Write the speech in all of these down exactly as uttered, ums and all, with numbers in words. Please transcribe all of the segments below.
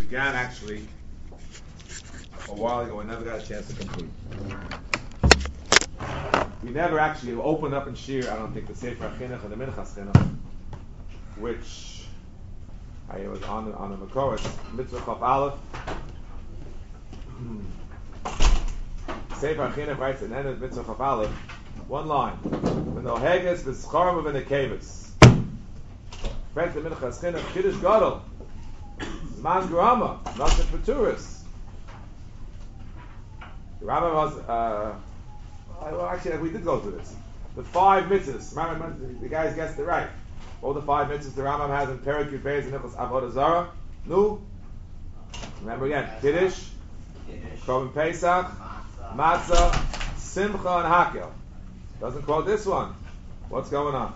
began actually a while ago. We never got a chance to complete. We never actually opened up in Shir, I don't think, the Sefer HaChinuch and the Minchas Chinuch, which I was on on the Makoros, Mitzvah Chaf Aleph. Sefer HaChinuch writes at the end of Mitzvah Chaf Aleph, one line: "When the Oheges v'scharim of the Kavis." Back to Minchas Chinuch, Kiddush Gadol, Zman Grama, Nasa Peturis. The Rambam was, uh, well, actually, we did go through this. The five mitzvahs. Rambam, the guys guessed it right. All the five mitzvahs the Rambam has in Perek Yud Beis and Nichos Avodah Zarah. Nu. Remember again, Kiddush, Korban Pesach, Matzah, Simcha, and Hakel. Doesn't quote this one. What's going on?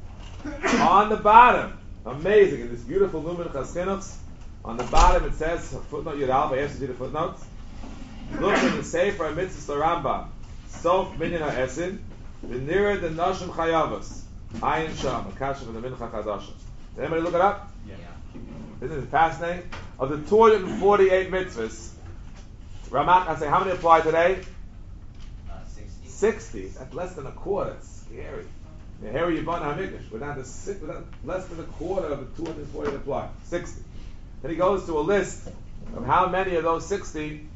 On the bottom, amazing, in this beautiful Lumen Chaskinuchs, on the bottom it says, footnote Yud Alba, you have to see the footnotes. Look at the Sefer Mitzvah Rambam. Sof Minyan HaEsin, V'nira the Nashim Chayavos, Ayin Sham, Akasha for the Mincha Chadasha. Did anybody look it up? Yeah. Isn't it fascinating? Of the two hundred forty-eight mitzvahs, Ramak, I say, how many apply today? Uh, sixty. sixty. That's less than a quarter. It's scary. The Harry Yibon HaMikdash, we're down to six, we're down less than a quarter of the two hundred forty that apply. sixty. Then he goes to a list of how many of those sixty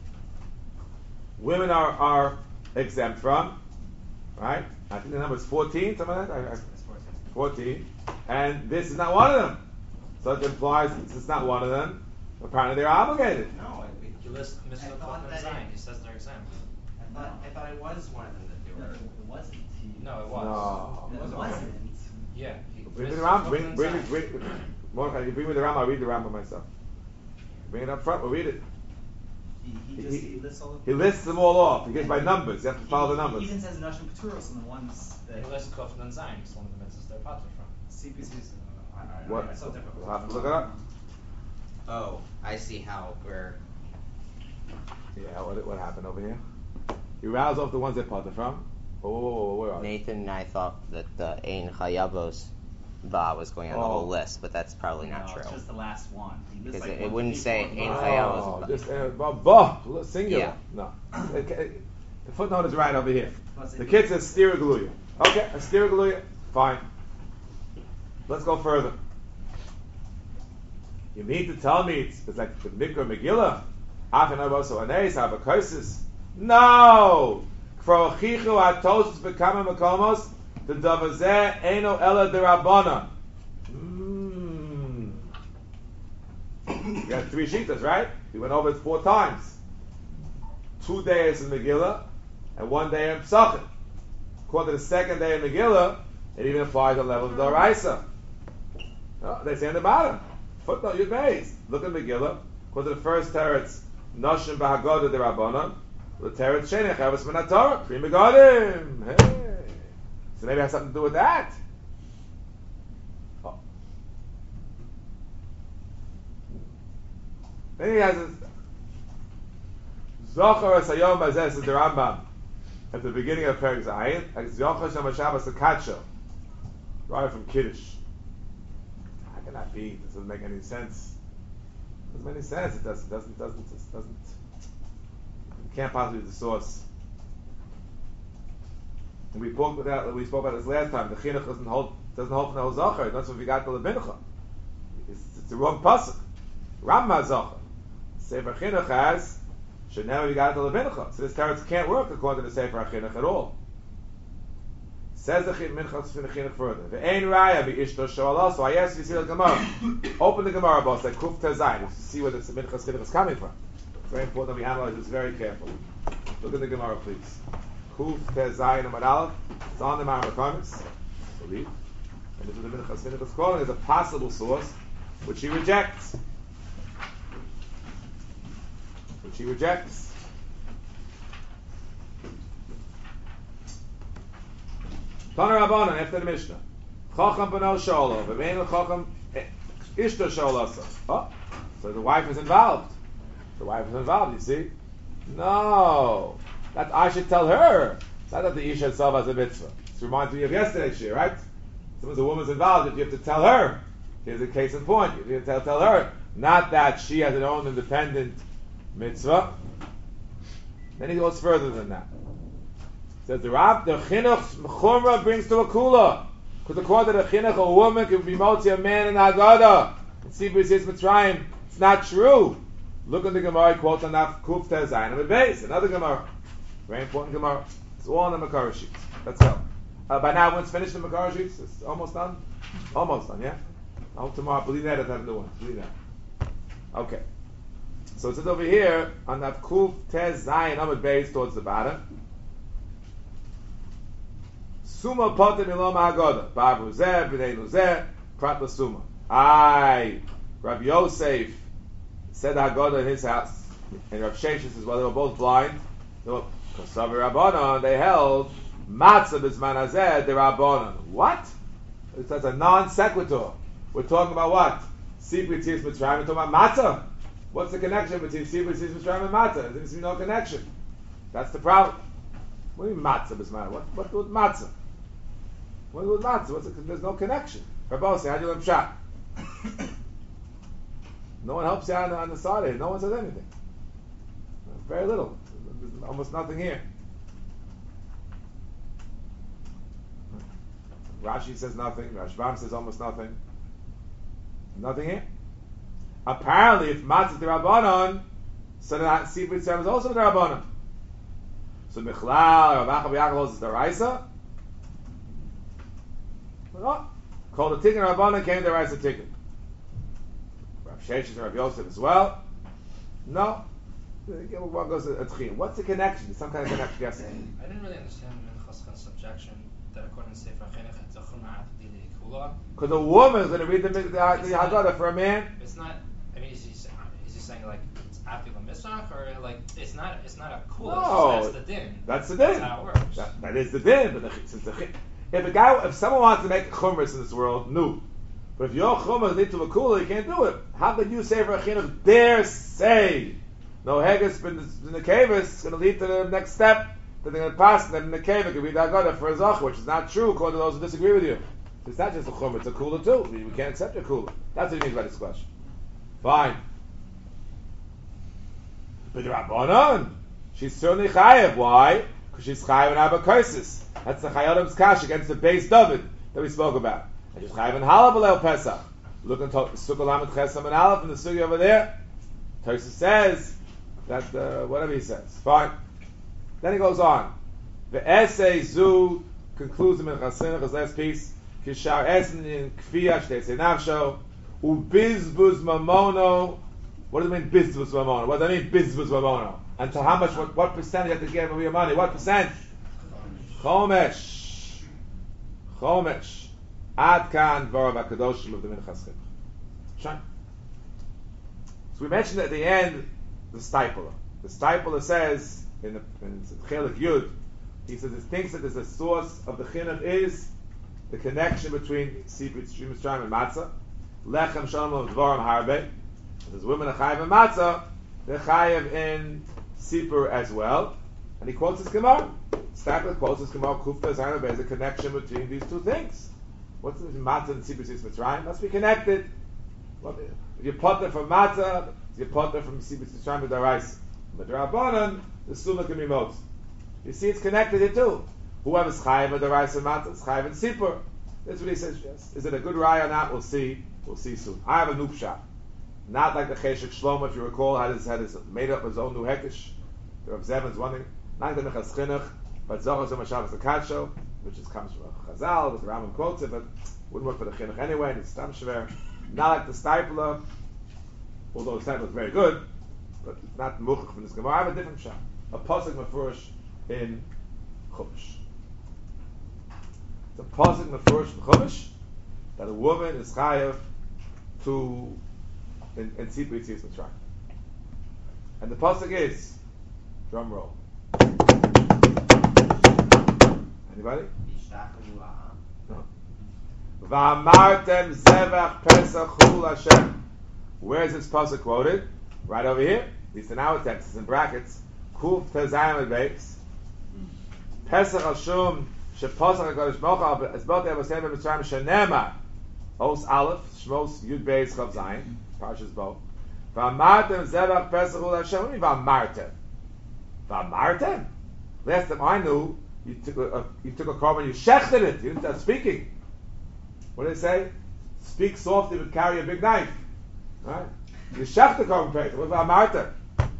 women are, are exempt from, right? I think the number is fourteen, something like that. I, I, fourteen. And this is not one of them. So it implies this is not one of them. Apparently they're obligated. No, it, it, You list Mitzvah Chaf and Zayin. He says they're exempt. I thought I thought it was one of them that they were. It wasn't. No, it was. No. It wasn't. Yeah. He, Bring me the Mitzvah Ram. Chaf Bring, and bring, Zayin. bring, bring, Mordechai, you bring me the Ram. I'll read the Ram myself. Bring it up front. We'll read it. He, he just he lists all of He lists them all off. He gives by numbers. You have to follow the numbers. He even says Nashim Peturos on the ones that He lists Chaf and Zayin. It's one of the mitzvahs they're potter from. C P Cs. I, I, What? It's so difficult. We'll have to look it up. Oh, I see how we're. Yeah, what, what happened over here? You rouse off the ones that potter from. Oh, whoa, whoa, whoa, where are they? Nathan and I thought that the Ein Chayavos Ba was going on the Oh. whole list, but that's probably not no, true. It's just the last one. He lists Because like it- it one, wouldn't two, say four, Ein five. Chayavos. Oh, just uh, bah, bah, singular. Yeah. No. Okay, the footnote is right over here. Plus The it- kid says Stira Okay, a Stira Fine. Let's go further. You mean to tell me it's, it's like the Mikra Megillah? Afinaboso Anes, Abakosis? No! Krochichu Atos Bekama Makomos, the Davazeh Eino Ella de Rabbana. Mm. You got three shitas, right? We went over it four times. Two days in Megillah and one day in Pesachim. According to the second day in Megillah, it even applies to the level of the Doraisa. No, they say on the bottom. Footnote Yud Beis. Look at Megillah. According to the first teretz, Noshim B'Hagodah de Rabbana. The teretz Sheni Chavos Min HaTorah. Pri Megadim. Hey. So maybe it has something to do with that. Oh. Then he has a Zochar Esayom Bazeh, says the Rambam, at the beginning of Perek Zayin, Zochar Shem HaShabbos HaKadsho, right from Kiddush. How can that be? It doesn't make any sense. It doesn't make any sense. It doesn't, doesn't, doesn't, it doesn't. It can't possibly be the source. And we spoke about that. We spoke about this last time. The chinuch doesn't hold doesn't hold from the whole zocher. That's what we got to the bincha. It's, it's the wrong pasuk. Ramah zocher. Sefer chinuch has should never be got to the bincha. So this teretz can't work according to the Sefer chinuch at all. Says the mincha to the chinuch further. The ein raya be ishto shoala. So I asked you to see the Gemara. Open the Gemara, boss. Like kuf tezayin to see where the mincha chinuch is coming from. It's very important that we analyze this very carefully. Look at the Gemara, please. Kuf tezayin amad aleph. It's on the Ma'amar Komis. Believe. And this is the mincha chinuch is calling as a possible source, which he rejects. Which he rejects. Tana Rabbanan after the Mishnah. Chacham b'no sholo, v'meinu chacham ishto sholasa. Oh, so the wife is involved. The wife is involved. You see? No, that I should tell her. It's not that the isha itself has a mitzvah. This reminds me of yesterday's year, right? Someone's a woman's involved. You have to tell her. Here's a case in point. You have to tell, tell her. not that she has her own independent mitzvah. Then he goes further than that. Says the Rab, the chinuch chumrah brings to a kula, because according to the chinuch, a woman can be motzi a man in Haggadah. And see, but says Mitzrayim, it's not true. Look at the Gemara, he quotes on that Kuf Tez Zayin on the base, another Gemara, very important Gemara. It's all on the Makara sheets. Let's go. Uh, by now, everyone's finished the Makara sheets. It's almost done. Almost done, yeah. I hope tomorrow. Believe that, I'll have new ones. Believe that. Okay. So it says over here on that Kuf Tez Zayin on the base towards the bottom. Suma potem ilom Haggadah. Babu zeh, b'neinu zeh, prat l'suma. Aye, Rabbi Yosef said Haggadah in his house, and Rav Sheshes says, well, they were both blind. They were Kosavi Rabbanon, they held Matzah b'zman hazeh de Rabbanon. What? That's a non sequitur. We're talking about what? Sipri Tzis Mitzrayim. We're talking about Matzah. What's the connection between Sipri Tzis Mitzrayim and Matzah? There seems to be no connection. That's the problem. What do you mean Matzah b'zman? What? What with Matzah? What with Matzah? What's the, there's no connection. Rabbi say, how do you learn Pshat? No one helps you on, on the side of it. No one says anything. Very little. There's almost nothing here. Rashi says nothing. Rashbam says almost nothing. Nothing here. Apparently, if Matzah the Rabbanon, so then Sipri Tzem is also the Rabbanon. So Michlal, Rav Achav Yaakov is the Raisa. No. Called the Tikkun Rabbanon came the Raisa Tikkun. Rav Sheshes and Rav Yosef as well. No. One goes to Tchim. What's the connection? Some kind of connection. Yes. I didn't really understand Minchas subjection that according to Sefer Chinuch it's a chumrah atadili kula. Because a woman is going to read the, the, the, the Haggadah for a man. It's not. I mean, is he saying, is he saying like it's after the misrach or like it's not? It's not a kula. No, that's the din. That's the din. That's how it works. That, that is the din. But the, since the, if a guy, if someone wants to make a chumras in this world, no. But if your chumras lead to a kula, you can't do it. How could you say for a chinuch dare say no heges in the kavis is going to lead to the next step that they're going to pass, and then in the kavis could be the Haggadah for a zach, which is not true according to those who disagree with you. It's not just a chumrah, it's a kula too. We, we can't accept your kula. That's what he means by this question. Fine. But the Rabbanon, she's certainly chayev. Why? Because she's chayev in Abba Kursis. That's the Chayodim's kash against the base David that we spoke about. And she's chayev in Halabal Pesach. Look at Sukkah Lamed Chesam and Aleph in the Sukkah over there. Tosis says that, uh, whatever he says. Fine. Then he goes on. The essay Zu concludes him in Chasinach, his last piece. Kishar Esen in Kfiyah Shtese Nafsho. Ubizbuz Mamono. What does it mean, Bizbuz Mamono? What does that mean, Bizbuz Mamono? And to how much, what, what percent you have to give of your money? What percent? Chomesh. Chomesh. Ad Kan Varav HaKadoshim of the Minchas Chinuch. Shine. So we mentioned at the end the Stipler. The Stipler says in the in Chelik Yud, he says he thinks that there's a source of the chinuch is the connection between Sipri Mitzrayim and Matzah. Lechem Shalom Dvarim Harbe. There's women chayiv in Matzah, they're chayiv in Sipur as well. And he quotes his Gemara. Stipler quotes his Gemara. Kufta Zayin There's a connection between these two things. What's the Matzah and Sipri Mitzrayim? Must be connected. If you put them from Matzah, you put them from Sipri Mitzrayim with the rice. But the Rabbanon, the Summa can be most. You see, it's connected here too. Whoever's chayiv with the rice and Matzah is chayiv in Sipur. That's what he says. Yes. Is it a good raya or not? We'll see. We'll see soon. I have a nupshat. Not like the Cheshek Shlomo, if you recall, had his, had his made up his own new hekish. The Rav Zevin's one thing. Not the Minchas Chinuch, but Zohar Zomashal is the Kadsho, which is comes from Chazal, but the Rambam quotes it, but wouldn't work for the Chinuch anyway, and it's Stam Shver. Not like the Stipler, although the Stipler is very good, but it's not Muchach from this Gemara. I have a different shot. A Pasuk Mefurish in Chumash. It's a Pasuk Mefurish in Chumash that a woman is chayav to in, in Sipri Tzis Mitzrayim. And the pasuk is, drum roll. Anybody? No. V'amartem zevach pesach chul Hashem. Where is this pasuk quoted? Right over here. At least in our text, it's in brackets. Kuf tezayim lebeis. Pesach Hashum shepasach HaKadosh Baruch Hu esbot evosem b'Mitzrayim shenema. Os Aleph, Shmos Yud Beis Chav Zayin, Parshas Bo. V'amartem zevach pesach ul Hashem. What do you mean v'amartem? V'amartem? Last time I knew, you took a, a you took a carbon, you shechted it. You didn't start speaking. What did they say? Speak softly but carry a big knife. Right? You shech the carbon pesach. What v'amartem?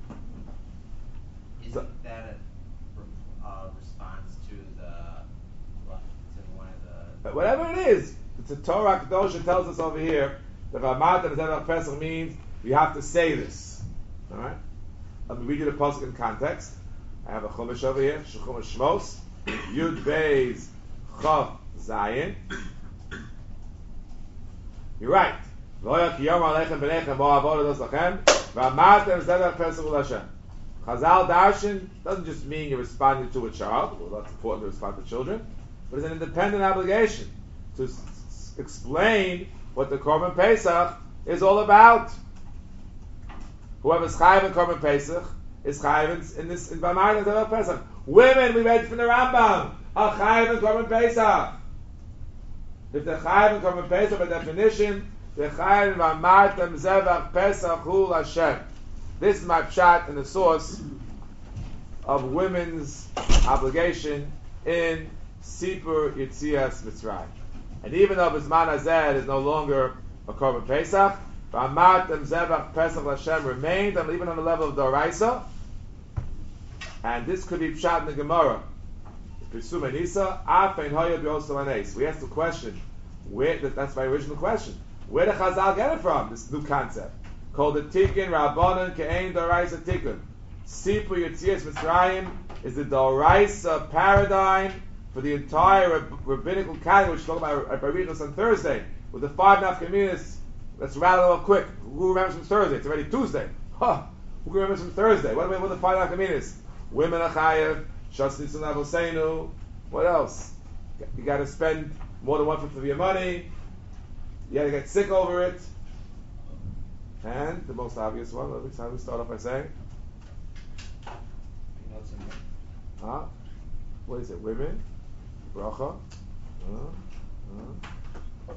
Isn't So- that a uh, response to the what, to one of the But whatever it is, it's a Torah Kedosha tells us over here that V'amartem zevach pesach means you have to say this. All right. Let me read you the pasuk in context. I have a chumash over here, Chumash Shmos, Yud Beis Chav Zayin. You're right. Lo yakiyom alechem b'nechem bo avodah dos lachem v'amartem zevach pesach ul Hashem. Chazal Darshan doesn't just mean you're responding to a child. Well, that's important to respond to children, but it's an independent obligation to s- s- explain what the Korban Pesach is all about. Whoever's chayiv in Korban Pesach is chayiv in this in V'amartem zevach Pesach. Women, we read from the Rambam, are chayiv in Korban Pesach. If they're chayiv in Korban Pesach, by definition, they're chayiv in V'amartem zevach Pesach ul Hashem. This is my pshat and the source of women's obligation in Sipur Yitzias Mitzrayim. And even though Bisman Hazeh is no longer a Korban Pesach, V'amartem zevach Pesach Hashem remained, and even on the level of Doraisa. And this could be pshat in the Gemara. Pisum Enisa, Afein Hoya B'Yosel Anes. We asked the question, where? That's my original question. Where did Chazal get it from? This new concept called the Tikkun Rabbanon Ke'ein Doraisa Tikkun. Sipur Yitzias Mitzrayim is the Doraisa paradigm for the entire rab- rabbinical category, which we talked about at Barichas on Thursday, with the five nafkaminas. Let's rattle it off quick. Who remembers from Thursday? It's already Tuesday. Huh. Who remembers from Thursday? What are, what are the five nafkaminas? Women are chayev, shas nitzun avoseinu. What else? You got to spend more than one fifth of your money. You got to get sick over it. And the most obvious one, at least how we start off by saying, huh? What is it? Women, bracha. Uh, uh.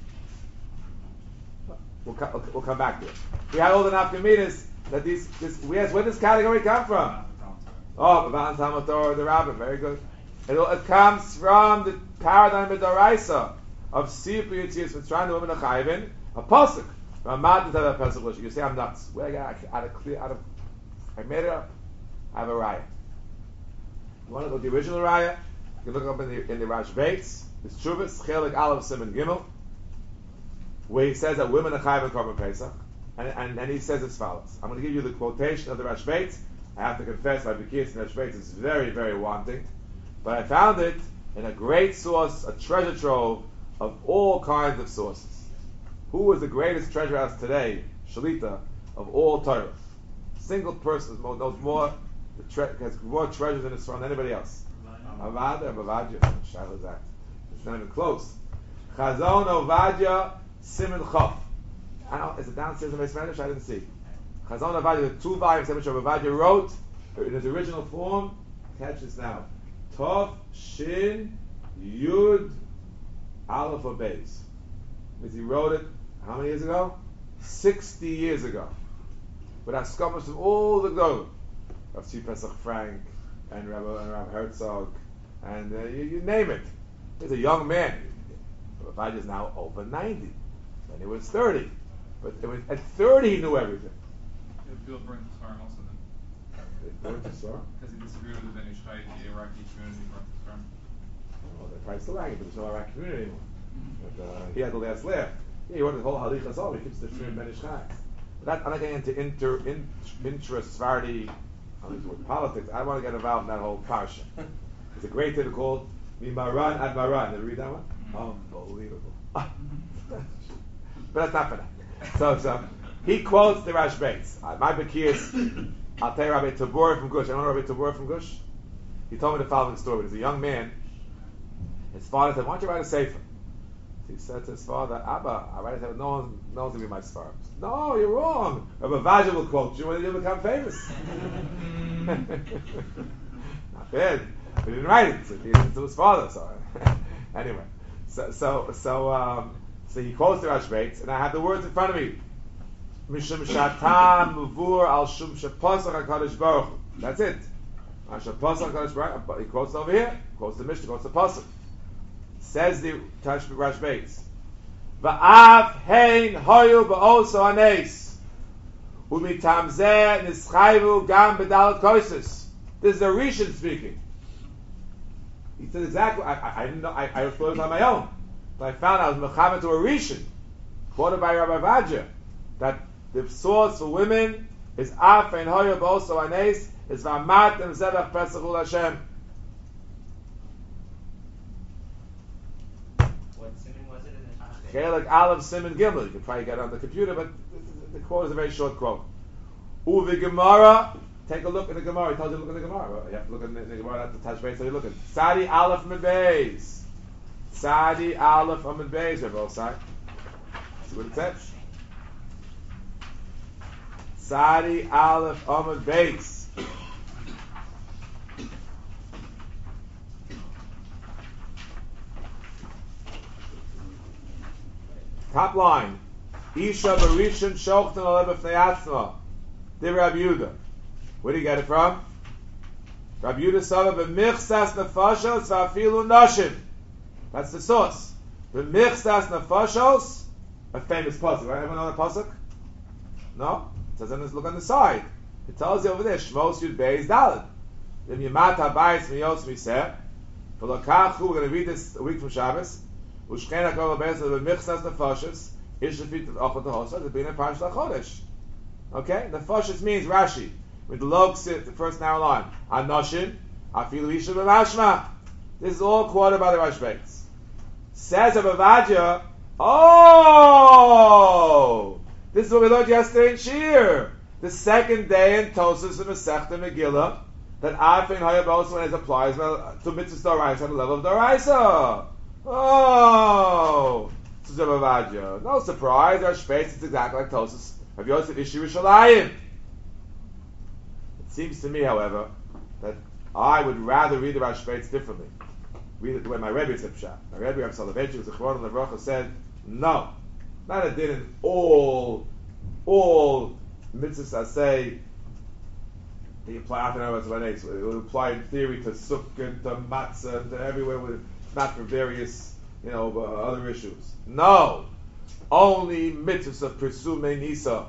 We'll, co- we'll come back to it. We had all the nafkaminas that these. This, we asked where does this category come from? Oh, B'Van Talmud Torah, the Rabbah, very good. It, it comes from the paradigm of Doraisa of Sipur Yitzias Mitzrayim, the women of Chayvin, a pasuk. You say I'm nuts. Where I got out of clear, out of, I made it up. I have a raya. You want to go to the original raya? You can look up in the in the Rash Bates. It's Chuvas Chelik Aleph Simon Gimel, where he says that women are chayav in Korban Pesach, and, and and he says as follows. I'm going to give you the quotation of the Rash Bates. I have to confess, my Bekiyas in Rash Bates is very very wanting, but I found it in a great source, a treasure trove of all kinds of sources. Who is the greatest treasure house today, Shalita, of all Torah? Single person knows more, more the tre- has more treasures in his throne than anybody else. Avada or Bavadia? Shaila Zak. It's not even close. Chazon Ovadia Simon Chof. I don't know, is it downstairs in my Spanish? I didn't see. Chazon Ovadia, the two volumes which Ovadia wrote in his original form. Catch this now. Tov Shin Yud Aleph Obeis. Means he wrote it how many years ago? Sixty years ago. With Askamas of all the Gdolim. Rav Tzvi Pesach Frank and Rav, and Rav Herzog and uh, you, you name it. He's a young man. Rav is now over ninety. And he was thirty. But it was, at thirty he knew everything. Bill burned the farm also then. They went to Sar? Because he disagreed with the Ben Ish Chai, the Iraqi community burned the farm. Well, they're probably still angry, but there's no Iraq community anymore. But, uh, he had the last laugh. Yeah, he wrote the whole Halichas all. He keeps the Shrim Ben Ish Chai. But that, I'm not getting into inter, in, interest, Svardi, I don't use the word politics. I want to get involved in that whole parsha. It's a great thing called Mimaran ad Maran. Did you read that one? Unbelievable. But that's not for that. So, so he quotes the Rash Bates. Uh, my Bekiyas, I'll tell you Rabbi Tabor from Gush. I don't know Rabbi Tabor from Gush. He told me the following story. There's a young man. His father said, "Why don't you write a sefer?" So he said to his father, "Abba, I write a sefer. No one, no one's gonna be my star." No, you're wrong. Rabbi Vaja will quote you when you become famous. Not bad. He didn't write it. So he didn't to his father. So anyway, so so so um, so he quotes the Rash Bates, and I have the words in front of me. Mishum shatam muvur al shum shepasach HaKadosh Baruch Hu. That's it. Al shepasach HaKadosh Baruch Hu. He quotes over here. Quotes the Mishnah. Quotes the pasuk. Says the Tash Rash Beitz. Va'av hein hoyu ba'oso anes. Umitam zeh nischayvu gam bedalat koises. This is the Rishon speaking. He said exactly. I, I, I didn't know. I, I was thought it on my own, but I found out I was mechaber to a Rishon, quoted by Rabbi Vadja, that the source for women is af and hoya also anes is v'amat and zebach pesach ul Hashem. What simon was it in the Tanakh? Chelik Aleph Simon Gimel. You can probably get it on the computer, but the quote is a very short quote. Uvi Gemara. Take a look at the Gemara. He tells you to look at the Gemara. Well, you have to look at the, the Gemara, not the touch base. So you look at Sadi Aleph Amid Beis. Sadi Aleph Amid Beis. They're both sides. See what it says? Sadi Aleph Amid Beis. Top line. Isha Barishon Shochten Alev Fneyatzma. Dear Rabbi Yehuda. Where do you get it from? Rabbi Yehuda said, "B'michsas nefashos v'afilu nashim." That's the source. B'michsas nefashos, a famous pasuk. Right? Everyone know the pasuk? No. It says, "Let's look on the side." It tells you over there, Shmos Yud Beis Daled. V'im Yemat Habayis Miyos Miseh. V'lokachu. We're going to read this a week from Shabbos. U'shchein HaKol Beis B'michsas nefashos. Ish lefit Ochot HaHosa. The Bina Parsh LaChodesh. Okay. Nefashos means Rashi. With the log sit, the first narrow line. Anoshin, afilu isha b'mashma. This is all quoted by the Rash Beitz. Says Abavadja, oh, this is what we learned yesterday in Shir. The second day in Tosus and Masechta Megillah, that Afin Hayab also when it applies well, to Mitzvah Doraisa on the level of Doraisa. Oh, says Abavadja. No surprise, Rash Beitz is exactly like Tosus. Have you also Ishi Rishalayim? Seems to me, however, that I would rather read the Rash Beitz differently. Read it the way my Rebbe said Pshat. My Rebbe, Rav Soloveitchik, was a Chevron and Levracha, said, no. Not a din in all, all mitzvahs I say, they apply after hours of It would apply in theory to Sukkah, and to Matzah, and to everywhere, with, not for various, you know, uh, other issues. No. Only mitzvahs of Persume Nisa.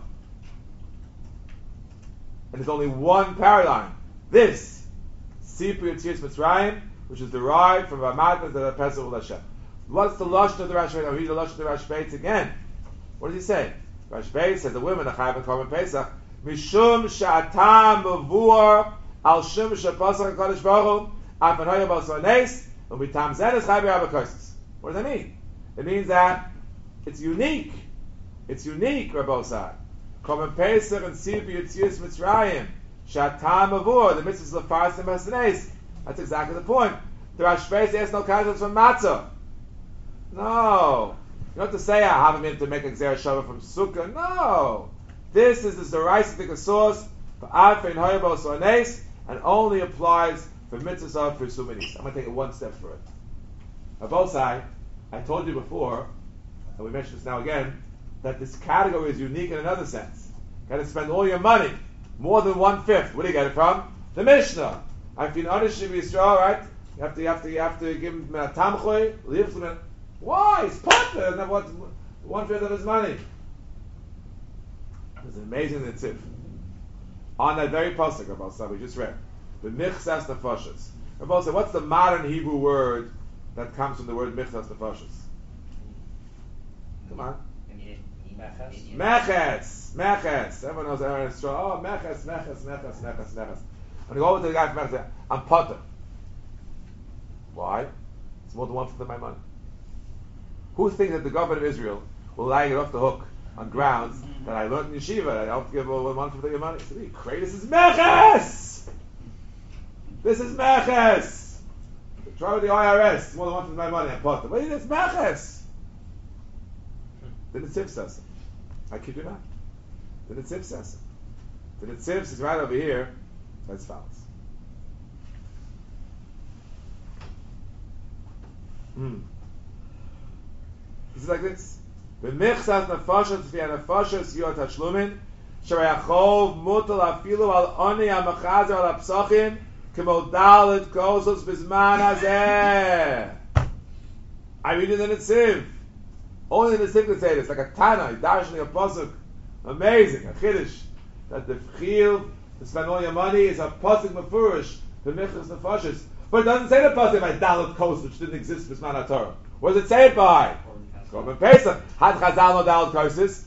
And there's only one paradigm. This, Sipur Yetzias Mitzrayim, which is derived from Ramat and the Pesach Ul Hashem. What's the lashon of the Rash Beitz? I'll read the lashon of the Rash Beitz again. What does he say? Rash Beitz says the women are chayav and korban Pesach mishum sha'atam mavur al shum shapasach HaKadosh Baruch Hu afan hoya b'asor nes u'mitam zeh is chayav b'yavakosis. What does that mean? It means that it's unique. It's unique, Rabbosai. Korban Pesach and Sipur Yetzias Mitzrayim. Shatam Avur, the mitzvahs of Faras and Masanes. That's exactly the point. The Rash Beitz asks no questions from Matzah. No. You don't have to say, I haven't been to make a Gzera Shabbat from Sukkah. No. This is the Zoraisic source for Arfei and Hoyabos or Nes, and only applies for mitzvahs of Persuminis. I'm going to take it one step further. Rabbosai, I told you before, and we mentioned this now again, that this category is unique in another sense. You got to spend all your money, more than one fifth. Where do you get it from? The Mishnah. I've been honest with Yisrael, right? You have to, you have to, you have to give him a tamchoy. Why? It's potter. Doesn't have what one fifth of his money. It's amazing the tip. On that very pasuk about stuff we just read, the michsas nefashos. Rabbi said, what's the modern Hebrew word that comes from the word michsas nefashos? Come on. Meches, Meches. Everyone knows Aaron is strong. Oh, Meches, Meches, Meches, Meches, Meches. When you go over to the guy from Meches, I'm potter. Why? It's more than one fifth of my money. Who thinks that the government of Israel will allow you to get off the hook on grounds that I learned in yeshiva that I don't give over one fifth of your money? So you crazy. This is Meches. This is Meches. Try with the I R S. It's more than one fifth of my money. I'm potter. But it's Meches. The Netziv says it. I kid you not. The Netziv says it. The Netziv is right over here. As follows. Hmm. This is like this. B'michsas nefashos v'ya nefashos yot hashlumin, sharayachov mutal afilu al oni ha'machazer al ha'psachim, k'mo dalet kozos b'zman hazeh. I read it in the Tziv. Only the Tziv can say this, like a Tana, darshing a pasuk. Amazing, a Chiddush. That the Chiyuv, to spend all your money, is a pasuk mefurish, b'michsas nefashos. But it doesn't say the pasuk by dalet kozos, which didn't exist b'zman HaTorah. What does it say it by? Korban Pesach. Had Chazal no dalet kozos?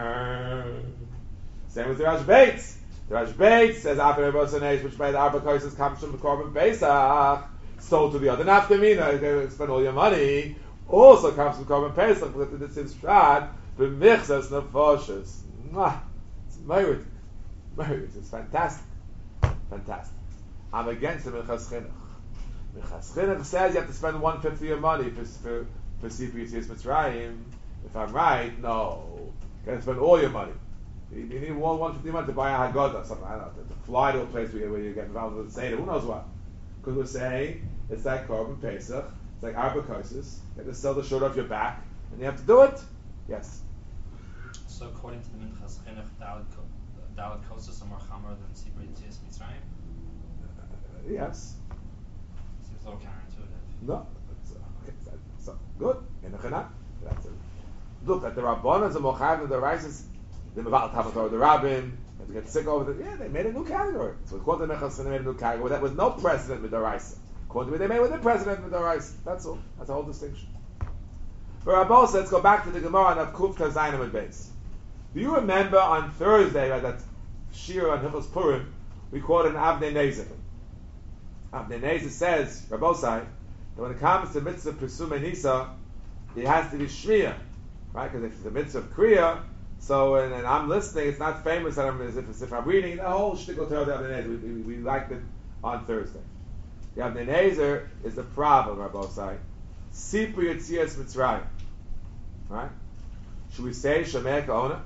Same with the Rash Beitz. The Rash Beitz says after Rebbe which by the Arba kozos comes from the Korban Pesach. So to the other nafkamina, they spend all your money, also comes from Korban Pesach, because it's in Shad, b'michsas nefashos. Mwah. It's merit. Merit. It's fantastic. Fantastic. I'm against the Minchas Chinuch. Minchas Chinuch says you have to spend one fifth of your money for for for Sipur Yetzias Mitzrayim. If I'm right, no. You have to spend all your money. You, you need one one fifty money to buy a Haggadah, something. I don't know, to, to fly to a place where you, where you get involved with the Seder. Who knows what? Because we're saying it's like Korban Pesach, it's like Arba Kosos. You have to sell the shirt off your back, and you have to do it. Yes. So according to the Minchas Chinuch, dalet ko- dalet kozos are more chamer than Sipur Yetzias Mitzrayim. Uh, yes. Seems a little counterintuitive. No. That's, uh, okay. So, so good. In the Chanah. That's it. Look at the Rabbanas and Mochav and the Rises. The Meval Tavator, the Rabbin, and to get sick over the, yeah, they made a new category. So according to Minchas, they made a new category that was no precedent with the Raisa. According to me, they made with the precedent with the Raisa. That's all. That's the whole distinction. For Rabbi, let's go back to the Gemara and Kuf Tazayim at base. Do you remember on Thursday, right, that Shir on Hilchos Purim, we quoted an Avnei Nezer. Avnei Nezer says, Rabbi Sai, that when it comes to mitzvah Pesum Nisa, it has to be Shmiyah, right? Because if it's a mitzvah of Kriya, so and, and I'm listening, it's not famous that I'm, as, if, as if I'm reading the whole shtickle Torah of the Avnei Nezer. We, we, we liked it on Thursday. The Avnei Nezer is the problem, Rabbi Sai. Sipur Yetzias Mitzrayim, right? Should we say Shomei Ka'ona?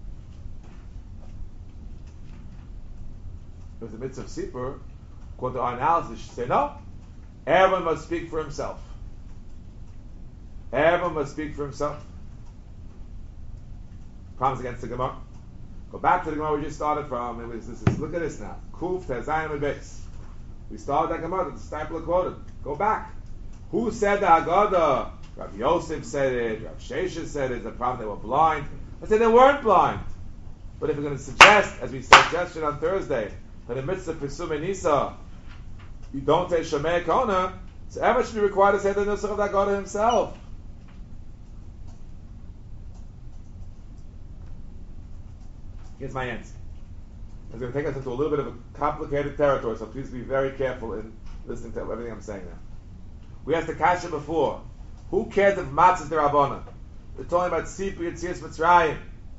It was the mitzvah of Sipur. According to our analysis, you should say no. Everyone must speak for himself. Everyone must speak for himself. Problems against the Gemara. Go back to the Gemara we just started from. It was, this is, look at this now. Kuf Tezayim Beis. We started that Gemara that the Stipler quoted. Go back. Who said the Haggadah? Rabbi Yosef said it. Rabbi Shesha said it. The problem they were blind. I said they weren't blind. But if we're going to suggest, as we suggested on Thursday, that in mitzvah Pesum Nisa, you don't say Shomei Kona, so everyone should be required to say the Nusach of the Haggadah himself. Here's my answer. It's going to take us into a little bit of a complicated territory, so please be very careful in listening to everything I'm saying now. We asked the Kasha before. Who cares if Matzah is the Rabbana? They're talking about Sipur Yetzias Mitzrayim.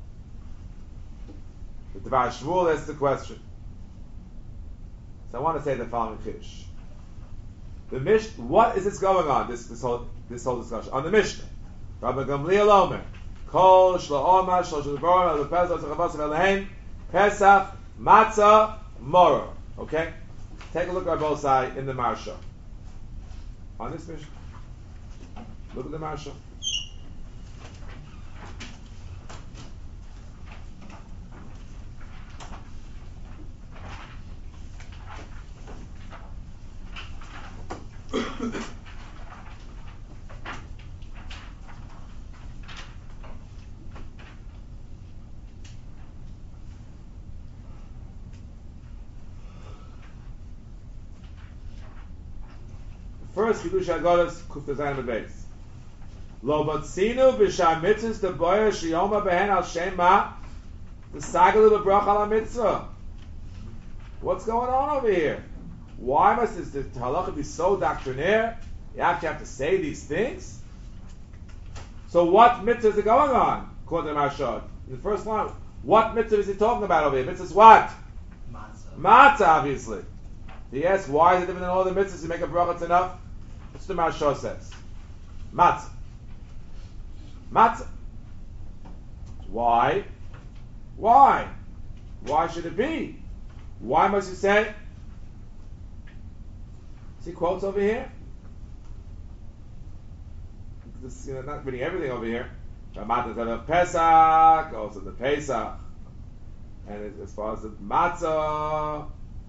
The Devar Shmuel asks the question. So I want to say the following Chiddush. The Mish, what is this going on? This this whole this whole discussion on the Mishnah. Rabbi Gamliel Omer, Kol Shlo Omar Shlo Shloborim El Pesach Zachavos Elahem Pesach Matzah Moror. Okay, take a look at both sides in the Marsha. On this Mishnah, look at the Marsha. First, Kiddush Haggadahs Kuf Tezayim Beis. Lo batzinu b'sham mitzvahs the boyer shiyoma behen al shem ma the sagalu b'brach al mitzvah. What's going on over here? Why must this, this halacha be so doctrinaire? You actually have to say these things. So, what mitzvahs are going on? According to Marshad, in the first line, what mitzvah is he talking about over here? Mitzvahs what? Matzah. Matzah, obviously. He asks, why is it different than all the mitzvahs? You make a bracha, it's enough. That's what the Marshal says. Matzah. Matzah. Why? Why? Why should it be? Why must you say? See quotes over here? This, you know, not reading everything over here. Matzah of Pesach, also the Pesach. And as, as far as the matzah,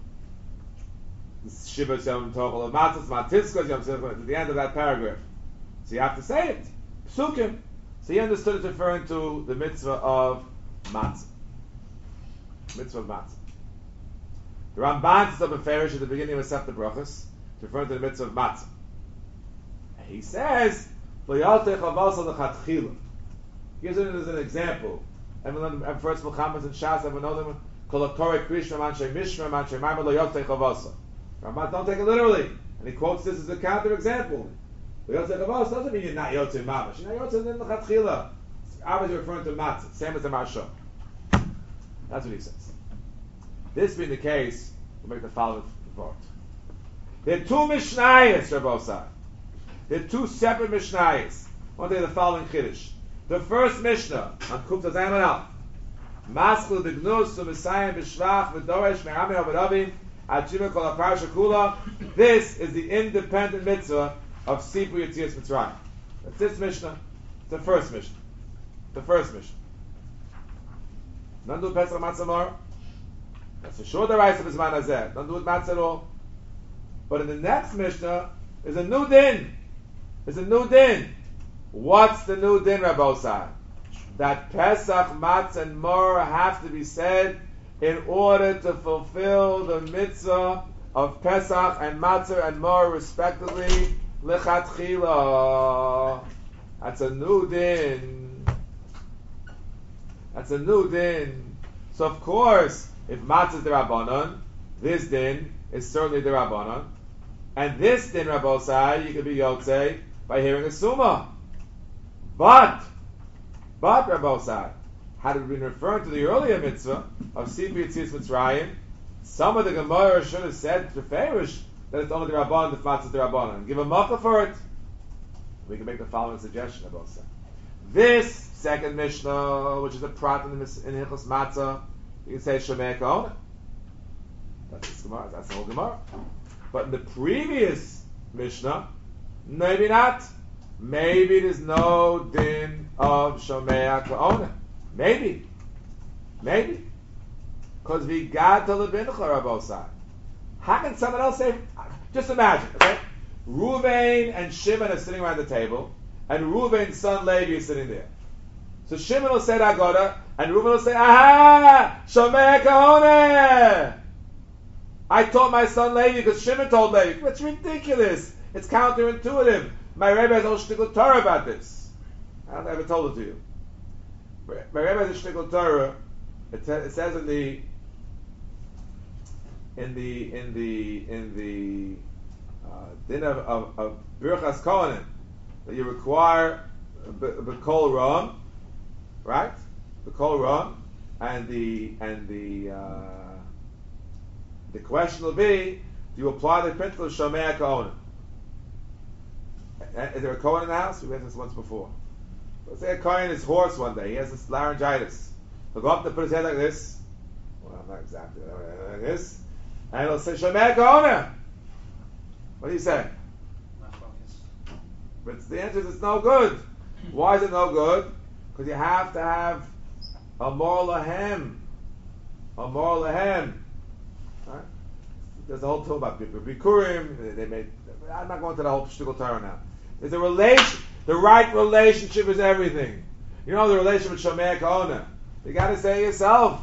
Shiva Yom Tochel of matzahs, Matiskos Yom Simcha, at the end of that paragraph. So you have to say it. Psukim. So he understood it's referring to the mitzvah of matzah. Mitzvah of matzah. The Ramban says of a Farish at the beginning of Masechta Brachos, it's referring to the mitzvah of matzah. And he says, he gives it as an example. Everyone, and first Muhammad and Shas, everyone know them. Kolatorei Krishna Manshay Mishra Manshay Maimah Lo Yotei Chavasa. Ramban don't take it literally, and he quotes this as a counter example. Lo Yotei Chavasa doesn't mean you're not Yotei Mamash. You're not Yotei in the Chatchila. Obviously referring to matzah, same as the Marsha. That's what he says. This being the case, we'll make the following report. There are two Mishnayos, Rabbi Osai. There are two separate Mishnayos. I want to tell you the following Chiddush. The first Mishnah on Kufta Zayin Al Maskul Dignus Sumisayim B'Shvach V'Doresh Me'amei Avadavim Adshima Kol HaParsha Kula. This is the independent mitzvah of Sipu Yetzias Mitzrayim. That's this Mishnah. It's the first Mishnah. The first Mishnah. Don't do Pesach Matzah Mar. That's for sure the rice of Zman Hazeh. Don't do it Matzah at all. But in the next Mishnah is a new din. There's a new din. What's the new din, Rabbi Osai? That Pesach, Matzah, and Mor have to be said in order to fulfill the mitzvah of Pesach and Matzah and Mor respectively. Lechatchila. That's a new din. That's a new din. So of course, if Matzah is the Rabbanon, this din is certainly the Rabbanon. And this din, Rabbi Osai, you could be Yotzei by hearing a Summa. But, but Rabbi Osai, had it been referring to the earlier mitzvah of Sipu Yetzias Mitzrayim, some of the Gemara should have said to Farish that it's only the Rabbanon, the Matzah is the Rabbanon, and give a makkah for it. We can make the following suggestion, Rabbi Osai. This second Mishnah, which is a prat in, the, in Hilchos Matzah, you can say Shomei Kahona. That's the Gemara. That's the whole Gemara. But in the previous Mishnah, maybe not. Maybe there's no din of Shomei Kahona. Maybe. Maybe. Because we got to Lebincha, Rabbi Osai. How can someone else say? Just imagine, okay? Ruvain and Shimon are sitting around the table, and Ruvain's son Levi is sitting there. So Shimon will say Agoda, and Reuven will say, Aha! Shomei Kahona! I told my son Levi because Shimon told Levi. It's ridiculous. It's counterintuitive. My Rebbe has a shtickle Torah about this. I don't think I ever told it to you. My Rebbe has a shtickle Torah. It, it says in the in the in the in the uh, din of of, of Birchas Kohanim that you require the kol ram, right? The kol ram, and the and the uh, the question will be: do you apply the principle of Shomei Kohanim? Is there a Kohen in the house? We've had this once before. Let's say a Kohen is hoarse one day. He has this laryngitis. He'll go up to put his head like this. Well, not exactly like this. And he'll say, Shomei Kohanim. What do you say? Not focused. But the answer is it's no good. Why is it no good? Because you have to have a moral lahem. A moral lahem. Right? There's a whole talk about Bikurim. They, they made. I'm not going to the whole shtickle Torah now. There's a relation. The right relationship is everything. You know the relationship with Shomei Kahona. You got to say it yourself.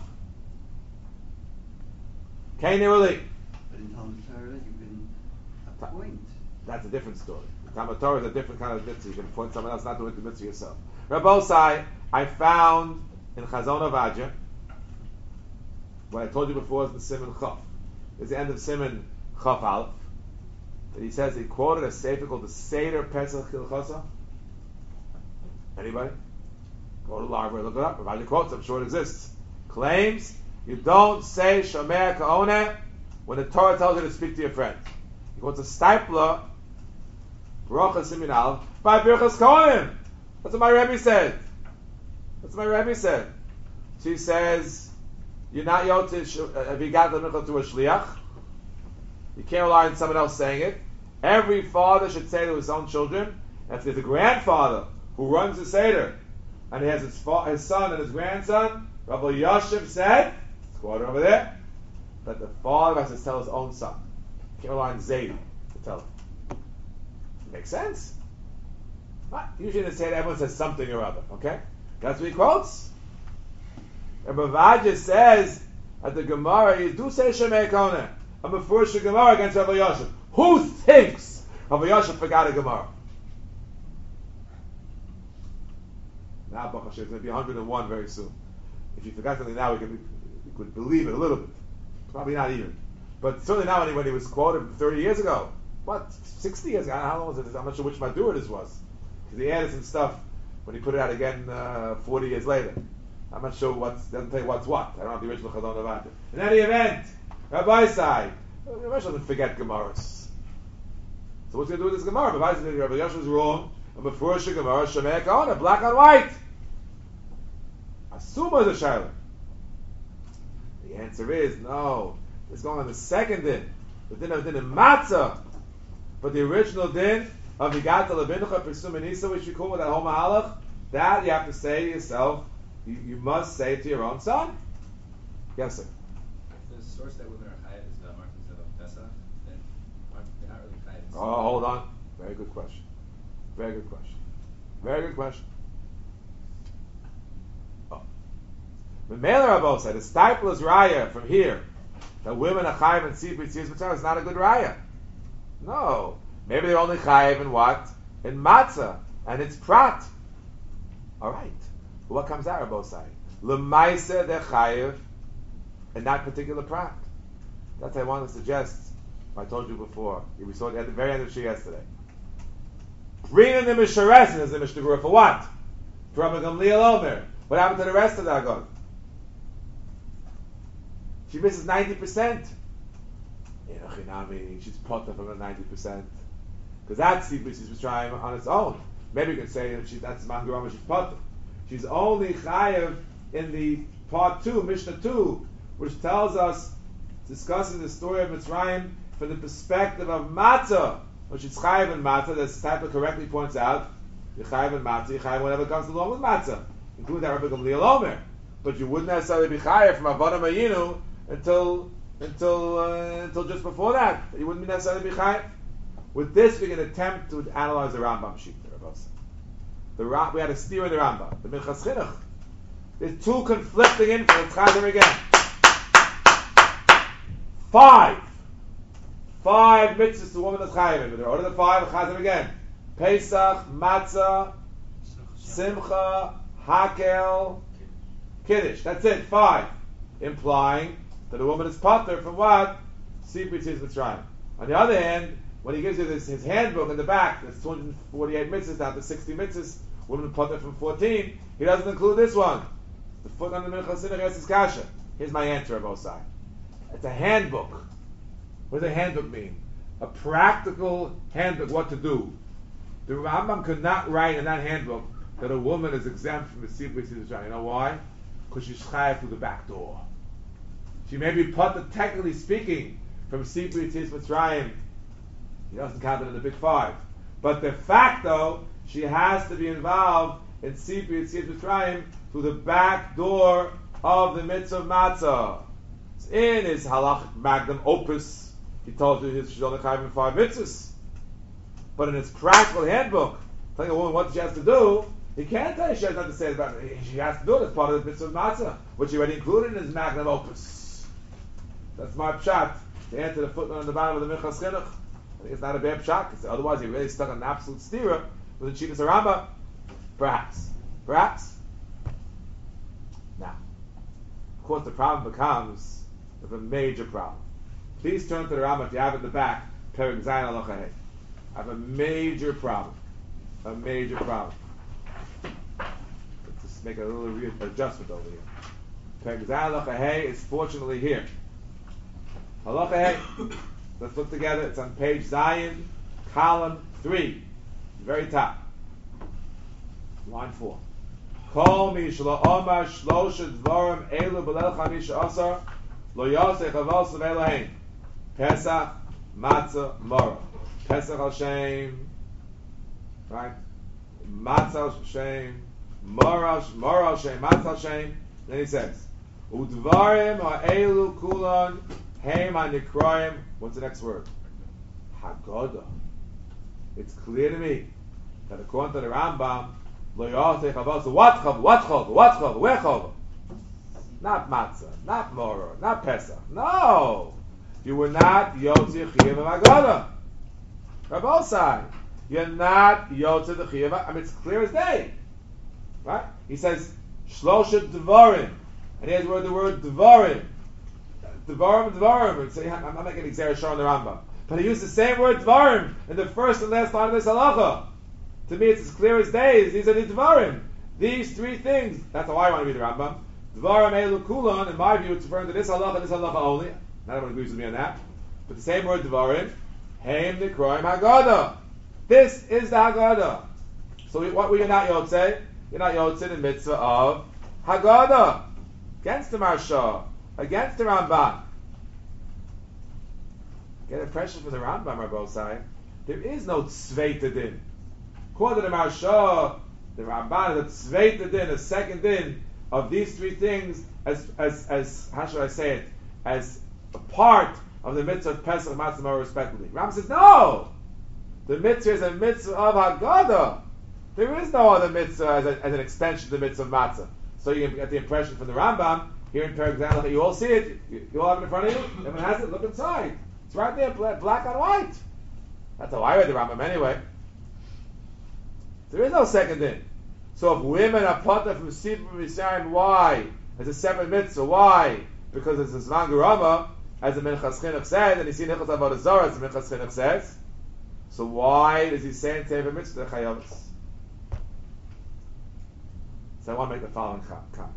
Can't really? But in Talmud Torah, you can appoint. That's a different story. Talmud Torah is a different kind of mitzvah. You can appoint someone else, not doing the mitzvah yourself. Rabbi Osai, I found in Chazon Avadja, what I told you before is the Simon Chaf. It's the end of Simon Chaf Aleph. He says he quoted a sefer called the Seder Pesach Hilchasa. Anybody? Go to the library, look it up. Provide your quotes, I'm sure it exists. Claims you don't say Shomei Kahona when the Torah tells you to speak to your friend. He quotes a stipler, Baruch Simin Aleph, by Birchas Kohanim. That's what my Rebbe said. That's what my Rebbe said. She says, you're not yotish if you got the mitzvah to a shliach. You can't rely on someone else saying it. Every father should say to his own children, and if there's a grandfather who runs the Seder, and he has his, fa- his son and his grandson, Rabbi Yosef said, it's quoted over there, that the father has to tell his own son. He can't rely on Zaidi to tell him. Makes sense. What? Usually in the Seder, everyone says something or other, okay? That's what he quotes. And Bavaja says at the Gemara, you do say Shemei Koneh. I'm a first Gemara against Rabbi Yosef. Who thinks Rabbi Yosef forgot a Gemara? Now, Baruch Hashem, it's going to be one hundred and one very soon. If you forgot something now, we, can, we could believe it a little bit. Probably not even. But certainly not when he, when he was quoted thirty years ago. What? sixty years ago? How long was it? I'm not sure which Madur this was. Because he added some stuff when he put it out again uh, forty years later. I'm not sure what's, doesn't tell you what's what. I don't have the original Chazon Levanta. In any event, Rabbi Sai, Rabbi Yosef doesn't forget Gemaras. So what's he going to do with this Gemara? Rabbi Sai said, Rabbi Yosef is wrong. And before she Gemara, Shemei Kahana, black on white. Asuma is a Shaila. The answer is no. It's going on the second din. The din of din in Matzah. But the original din of Higata Levincha Pirsum Anisa, which you call that whole Mahalach, that you have to say to yourself, you, you must say it to your own son. Yes, sir. If the source that women are chayav is not marked instead of Pesach, then why- they're not really chayav. Oh, hold on. Very good question. Very good question. Very good question. Oh. The Mailer Rabbo said, the stipler's raya from here, that women are chayav and tzibur tzibur tzibur is not a good raya. No. Maybe they're only chayav in what? In matzah. And it's prat. Alright. What comes out, Rabbo say? L'maisa they're chayav in that particular prat. That's what I want to suggest. I told you before. We saw it at the very end of Shia yesterday. Bringing the Misharesin as the Mishnah Berurah for what? For Rabbi Gamliel Omer. What happened to the rest of the Agon? She misses ninety percent. She's potter from the ninety percent. Because that's the she's trying on its own. Maybe you can say that she, that's Mangarama, she's potter. She's only chayav in the part two, Mishnah two, which tells us, discussing the story of Mitzrayim from the perspective of matzah, which is chayav and matzah. This type of correctly points out, you chayav and matzah, you chayav whatever comes along with matzah, including that Rabbi Gamliel Omer. But you wouldn't necessarily be chayav from Avodah Mayinu until until uh, until just before that. You wouldn't necessarily be chayav. With this, we can attempt to analyze the Rambam sheet. The Ra- we had a steer in the Rambam, the Minchas Chinuch. There's two conflicting influences. Chazer again. Five. Five mitzvahs to a woman that's chayav. What are the five? Chazer again. Pesach, Matzah, Simcha, Hakel, Kiddush. That's it. Five. Implying that a woman is pater from what? Sipri Tzitz Mitzrayim. On the other hand, when he gives you this, his handbook in the back, there's two hundred forty-eight mitzvahs down to sixty mitzvahs, women pater from fourteen, he doesn't include this one. The foot on the Minchas Chinuch is kasha. Here's my answer on both sides. It's a handbook. What does a handbook mean? A practical handbook, what to do. The Rambam could not write in that handbook that a woman is exempt from the Sipri Tzitz Mitzrayim. You know why? Because she's chayav through the back door. She may be pater, technically speaking, from Sipri Tzitz Mitzrayim. He doesn't count it in the big five. But de facto, she has to be involved in Sipri Tzitz Mitzrayim through the back door of the mitzvah of matzah. It's in his halachic magnum opus, he told you she's only chayav in five mitzvahs. But in his practical handbook, telling a woman what she has to do, he can't tell you she has nothing to say about it. She has to do it as part of the mitzvah of matzah, which he already included in his magnum opus. That's my pshat. To answer the footnote on the bottom of the Minchas Chinuch. I think it's not a bad pshat, because otherwise he really stuck on an absolute stira with the Chivas Rambam. Perhaps. Perhaps. Now, of course, the problem becomes with a major problem. Please turn to the Rambam if you have it in the back, Perek Zayin Halacha Hey. I have a major problem. A major problem. Let's just make a little re- adjustment over here. Perek Zayin Halacha Hey is fortunately here. Halacha Hey. Let's look together. It's on page Zion, column three, very top, line four. Kol mi shlo omar shlosha dvarim elu b'leil chamisha asar lo yosei chavos v'elohein Pesach, Matzah, Mora. Pesach al Shem, right? Matzah al Shem, Moral Moral Shem Matzal Shem. Then he says, Udvarim ha'elu kulon heim ha'nikroim. What's the next word? Haggadah. It's clear to me that according to the Rambam, lo yotei chava. So what chava? What chava? What chava? Where chava? Not matzah, not moror, not pesach. No, you were not yotzi chiyuv of Haggadah. Rabosai, you're not yotzi the chiyuv. I mean, it's clear as day, right? He says shloshet dvarim, and here's where the word dvarim, dvarim, dvarim. And say, I'm not making exer shor on the Rambam, but he used the same word dvarim in the first and last line of this halacha. To me, it's as clear as day. These are the dvarim. These three things. That's how I want to read the Rambam. Dvarim elu kulon. In my view, it's referring to this halacha, this halacha only. Not everyone agrees with me on that. But the same word dvarim. Heim nikroim Haggadah. This is the Haggadah. So what were you not yotzei? You're not yotzei the mitzvah of Haggadah. Against the Marsha. Against the Ramban. Get impression from the Rambam, Rabbosai. There is no tzveita din. According to the Marsha, the Ramban is a tzveita din, a second din of these three things as, as, as, how should I say it, as a part of the mitzvah of Pesach, Matzah, Moror, respectively. Rambam says, no! The mitzvah is a mitzvah of Haggadah. There is no other mitzvah as, a, as an extension to the mitzvah of Matzah. So you can get the impression from the Rambam, here in Perek Zeh, you all see it, you, you all have it in front of you, everyone has it, look inside. It's right there, black on white. That's how I read the Rambam anyway. There is no second din. So if women are potter from Sifra Mitzrayim, why? It's a separate mitzvah. Why? Because it's a Zman Gerama, as the Minchas Chinuch said, and you see Nichot Avodah Zarah, as the Minchas Chinuch says. So why does he say in Teva Mitzvah Chayavos? So I want to make the following comment.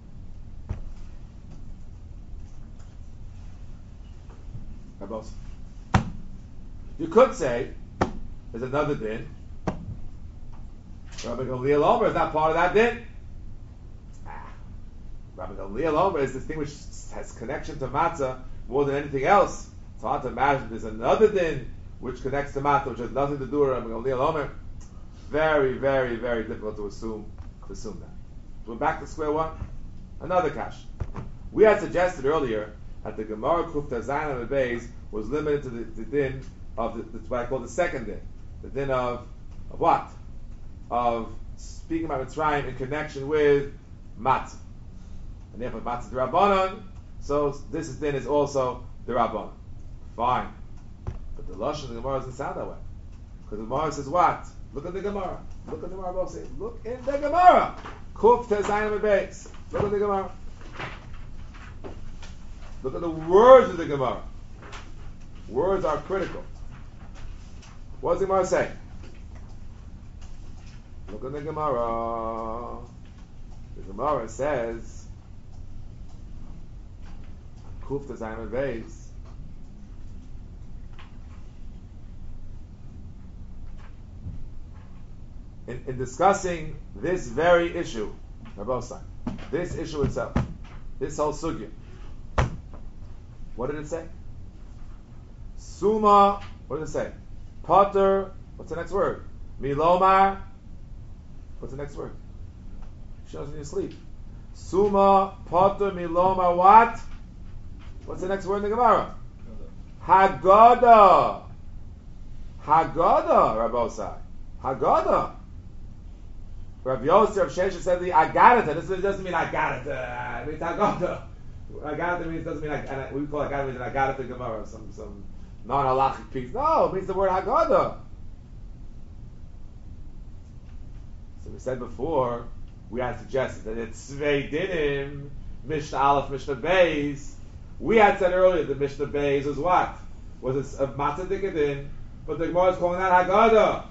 Rabos. You could say there's another din. Rabbi Gamliel Omer is not part of that din. Ah. Rabbi Gamliel Omer is this thing which has connection to matzah more than anything else. It's hard to imagine there's another din which connects to matzah, which has nothing to do with Rabbi Gamliel Omer. Very, very, very difficult to assume to assume that. So we're back to square one. Another kash. We had suggested earlier that the Gemara Kufta Zayin and Beis was limited to the, the din of the, the, what I call the second din, the din of of what? Of speaking about Mitzrayim in connection with matzah, and therefore matzah d'Rabbanan. So this is din is also d'Rabbanan. Fine, but the lashon of the Gemara doesn't sound that way, because the Gemara says what? Look at the Gemara. Look at the Gemara. Both say, look in the Gemara. Kufta Zayin and Beis. Look at the Gemara. Look at the words of the Gemara. Words are critical. What does the Gemara say? Look at the Gemara. The Gemara says, Kufta Zayin and Beis. In, in discussing this very issue, Rabosai, this issue itself, this whole sugya, what did it say? Suma, what did it say? Potter, what's the next word? Milomar, what's the next word? She knows when you sleep. Suma, Potter, Milomar, what? What's the next word in the Gemara? Haggadah. Haggadah, Rabosai. Haggadah. Rav Yosef, Rav Shesha said the Agadata. This doesn't mean Agadata. It means Haggadah. Agadata means doesn't mean Agadata. We call Agadata means an Agadata Gemara, some some non-halachic piece. No, it means the word Haggadah. So we said before, we had suggested that it's Tzvei Dinim, Mishnah Aleph, Mishnah Beis. We had said earlier that Mishnah Beis was what? Was a Matzah Dikadin, but the Gemara is calling that Haggadah.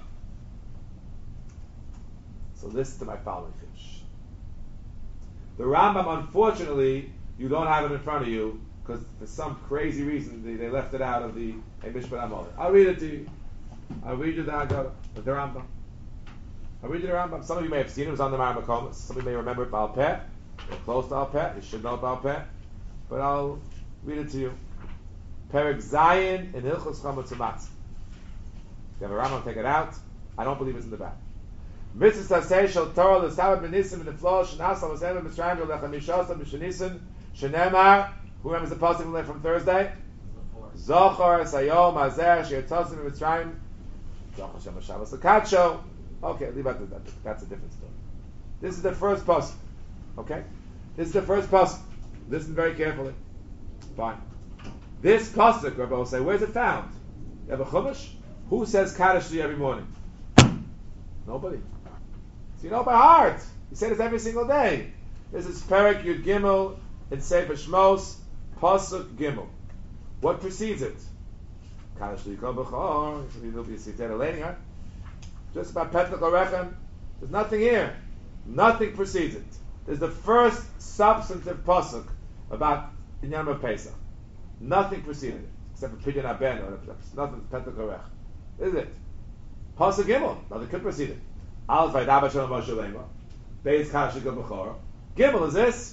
So listen to my following fish. The Rambam, unfortunately, you don't have it in front of you because for some crazy reason they, they left it out of the Mishpat Amalek. I'll read it to you. I'll read you the Haggadah, the Rambam. I'll read you the Rambam. Some of you may have seen it. It was on the Mar Makomas. Some of you may remember it Baal Peh. We're close to Baal Peh. You should know Baal Peh. But I'll read it to you. Perek Zayin in Hilchos Chametz U'Matzah. If you have a Rambam, take it out. I don't believe it's in the back. Mitzvah Tasei Shel Torah L'Sabbat B'Nisim V'Niflo Shenasa L'Sabbat Mitzrayim V'Lechem Mishasa B'Shenisim Shenemar. Who remembers the pasuk we learned from Thursday? Zochar Sayom Azer She'Yatzasim Mitzrayim Zochar Shem Shabbos L'Kadsho. Okay, leave out that. That's a different story. This is the first pasuk. Okay, this is the first pasuk. Listen very carefully. Fine. This pasuk, Rabbi will say, where's it found? You have a chumash? Who says Kaddish to you every morning? Nobody. So you know by heart. You say this every single day. This is Perek Yud Gimel in Sefer Shmos, pasuk Gimel. What precedes it? Kaddish Likol B'chor. You'll be sitting later. Just about Petach Orechem. There's nothing here. Nothing precedes it. There's the first substantive pasuk about Inyan of Pesach. Nothing preceded it except for Pidyon Aben or nothing. Petach Orech. Is it? Pasuk Gimel. Nothing could precede it. Aleph Vaydava Shalom Moshe Lema. Beis Kaddish Likol B'chor. Gimel is this.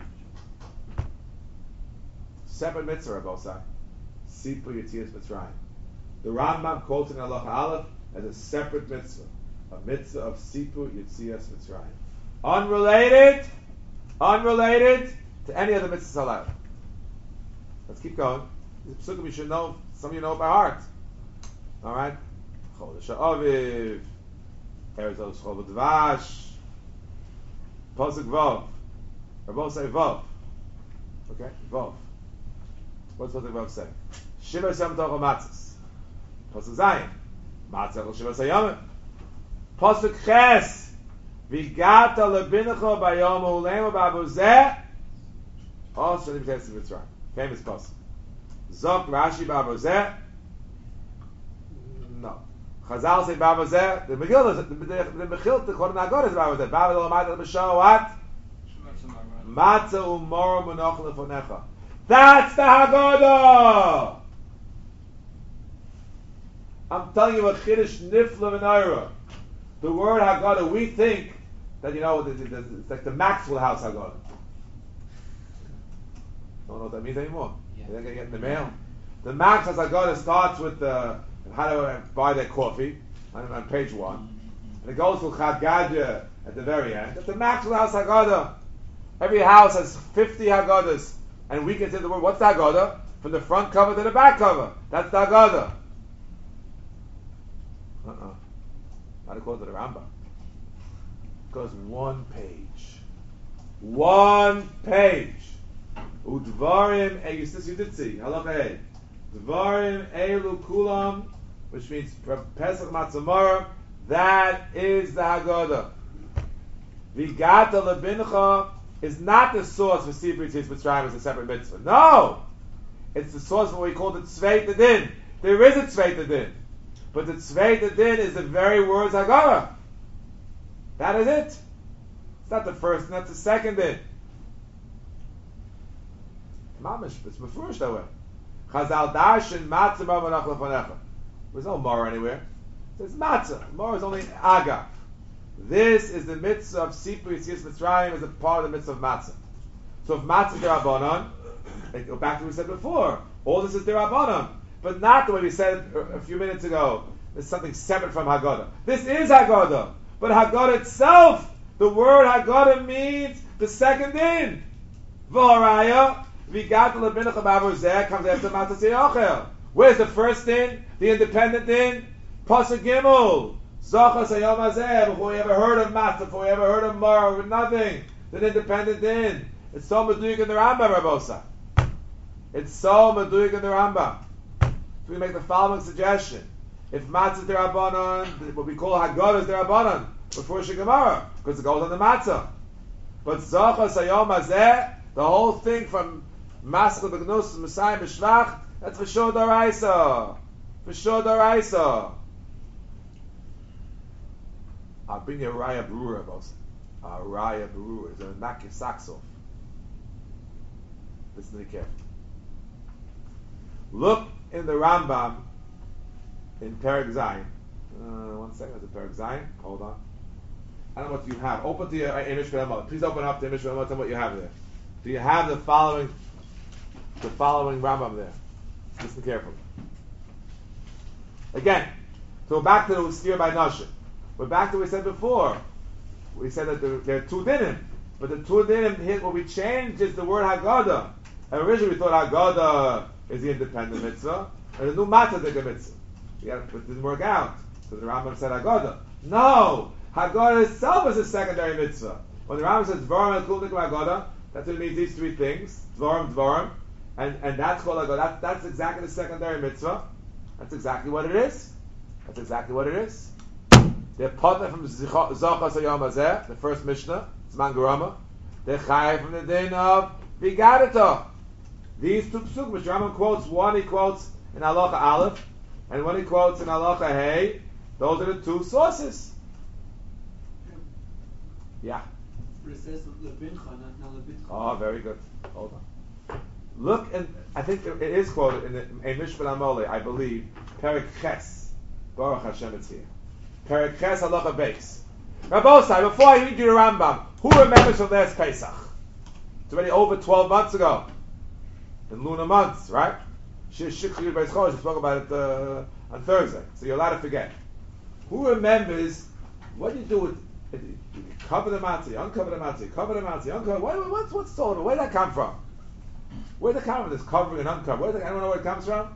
Separate mitzvah, both sides. Sipur Yetzias Mitzrayim. The Rambam quotes in Halacha Aleph as a separate mitzvah, a mitzvah of Sipur Yetzias Mitzrayim, unrelated, unrelated to any other mitzvahs allowed. Let's keep going. This psukim you should know. Some of you know by heart. All right. Chodesh Aviv, Eretz Chol Dvash, Pasuk Vav. Or both say Vav. Okay, Vav. What's Pasuk Vav say? Shiva Yom Tov Matzos. Pasuk Zayin. Matzah Shiva Sayamim. Pasuk Ches. Vigata lebinecho bayom ulema babuzeh. Also in the Mitzrayim. Famous pasuk. Zok Rashi babuzeh. No. Chazal say babuzeh. The Megillah, the the Mechilta, the Choron Haggadah is babuzeh. Babuzeh l'mayda l'b'shah what? Matzah umor munach lefonecha. That's the Haggadah. I'm telling you a chiddush nifla v'naira. The word Haggadah, we think that, you know, it's like the Maxwell House Haggadah. Don't know what that means anymore. Yeah. They're going to get in the mail. The Maxwell Haggadah starts with the, how to buy their coffee on, on page one. And it goes to Chad Gadya at the very end. That's the Maxwell House Haggadah. Every house has fifty Haggadahs. And we consider the word, what's the Haggadah? From the front cover to the back cover. That's the Haggadah. Uh-uh. Not according to the Rambam. It goes one page. One page. Udvarim, eh, you you did see, halacha hey. Dvarim elu kulam, which means Pesach Matzamara, that is the Haggadah. Vigata lebincha is not the source for Sipur Yetzias Mitzrayim as a separate mitzvah. No! It's the source for what we call the Tzveit Din. There is a Tzveit Din. But the Tzveit Din is the very words Haggadah. That is it. It's not the first, not the second Din. Mamish, it's mefurish that way. Chazal darshan matzah bar manach lefanecha. There's no mar anywhere. There's matzah. Mar is only aga. This is the mitzvah of Sipur Yetzias Mitzrayim as a part of the mitzvah of matzah. So if matzah is derabanan, go back to what we said before. All this is derabanan, but not the way we said a few minutes ago. There's something separate from Haggadah. This is Haggadah, but Haggadah itself, the word Haggadah means the second din. V'haraya v'gat lebinecha b'avuzeh comes after matzah tziyachel. Where's the first din? The independent din. Pasuk Gimel. Zachar sayom hazeh. Before we ever heard of matzah, before we ever heard of mar, with nothing. The independent din. It's so meduyik in the Rambam, Rabosa. It's so meduyik in the Rambam. So we make the following suggestion. If matzah is derabanan, what we call Haggadah is derabanan, before Shigamara, because it goes on the matzah. But Zachar sayom hazeh, the whole thing from Maskal B'Gnus, Messiah B'Shvach, that's for sure Daraisa. For sure Daraisa. I'll bring you a Raya Berura, boss. A Raya Berura. It's going to knock your socks off. Listen to me carefully. Look in the Rambam in Perek Zayin. Uh, one second, there's a Perek Zayin. Hold on. I don't know what you have. Open to your uh, Amish Ve'emot. Please open up to Amish Ve'emot. Tell me what you have there. Do you have the following the following Rambam there? Listen carefully. Again, so back to the Uskir by Nashim. We're back to what we said before. We said that there, there are two dinim, but the two dinim here, what we changed is the word Haggadah. And originally we thought Haggadah is the independent mitzvah, and the new matzah is the mitzvah. Yeah, but it didn't work out. So the Rambam said Haggadah. No! Haggadah itself is a secondary mitzvah. When the Rambam says Dvarim Kul Nikum Haggadah, that's what it means, these three things. Dvarim, Dvarim. And, and that's called Haggadah. That, that's exactly the secondary mitzvah. That's exactly what it is. That's exactly what it is. They're partner from Zochas Hayom Hazeh, the first Mishnah, it's Mangarama. They're Chai from the din of Vigadata. These two psukim, which Rambam quotes, one he quotes in Halacha Aleph, and one he quotes in Halacha Hey. Those are the two sources. Yeah. But it says Lebincha, not Lebitcha. Oh, very good. Hold on. Look, and I think it is quoted in the, a Mishpat Amole, I believe, Perek Ches. Baruch Hashem, it's here. Perek Ches Halacha Beis. Rabbosai, before I read you the Rambam, who remembers from last Pesach? It's already over twelve months ago. In lunar months, right? Shir Shikri Beis Chodesh, we spoke about it uh, on Thursday, so you're allowed to forget. Who remembers, what do you do with, you cover the matzah, you uncover the matzah, you cover the matzah, you uncover, what, what's, what's the order? Where did that come from? Where did that come from, this covering and uncovering? Where did that, anyone know where it comes from?